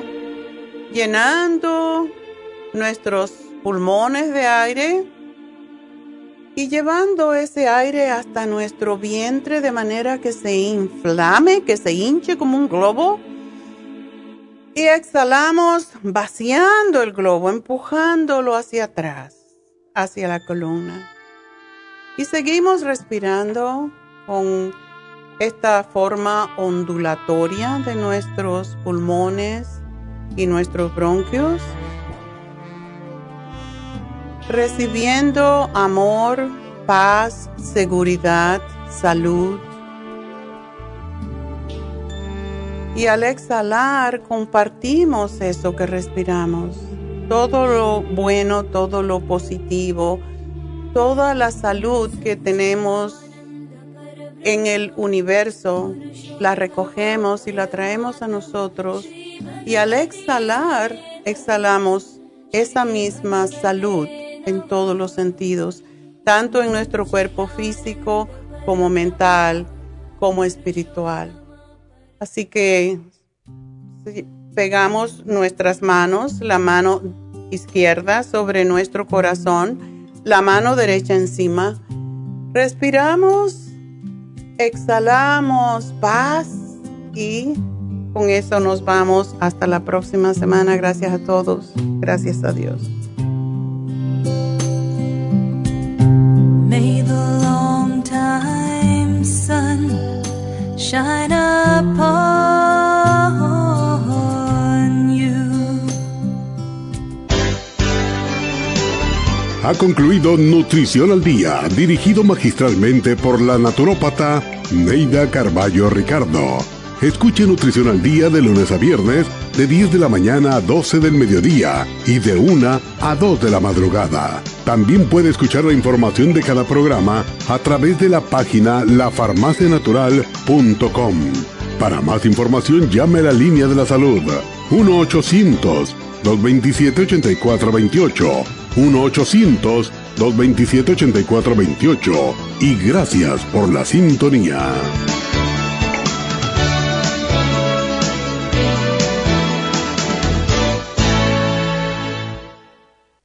llenando nuestros pulmones de aire y llevando ese aire hasta nuestro vientre de manera que se inflame, que se hinche como un globo. Y exhalamos vaciando el globo, empujándolo hacia atrás, hacia la columna. Y seguimos respirando con esta forma ondulatoria de nuestros pulmones y nuestros bronquios, recibiendo amor, paz, seguridad, salud. Y al exhalar compartimos eso que respiramos, todo lo bueno, todo lo positivo, toda la salud que tenemos en el universo, la recogemos y la traemos a nosotros. Y al exhalar, exhalamos esa misma salud en todos los sentidos, tanto en nuestro cuerpo físico como mental, como espiritual. Así que pegamos nuestras manos, la mano izquierda sobre nuestro corazón, la mano derecha encima. Respiramos, exhalamos paz y con eso nos vamos hasta la próxima semana. Gracias a todos. Gracias a Dios. May the long time sun shine upon you. Ha concluido Nutrición al Día, dirigido magistralmente por la naturópata Neida Carballo Ricardo. Escuche Nutrición al Día de lunes a viernes, de 10 de la mañana a 12 del mediodía y de 1 a 2 de la madrugada. También puede escuchar la información de cada programa a través de la página lafarmacianatural.com. Para más información, llame a la línea de la salud 1-800-227-8428. 1-800-227-8428. Y gracias por la sintonía.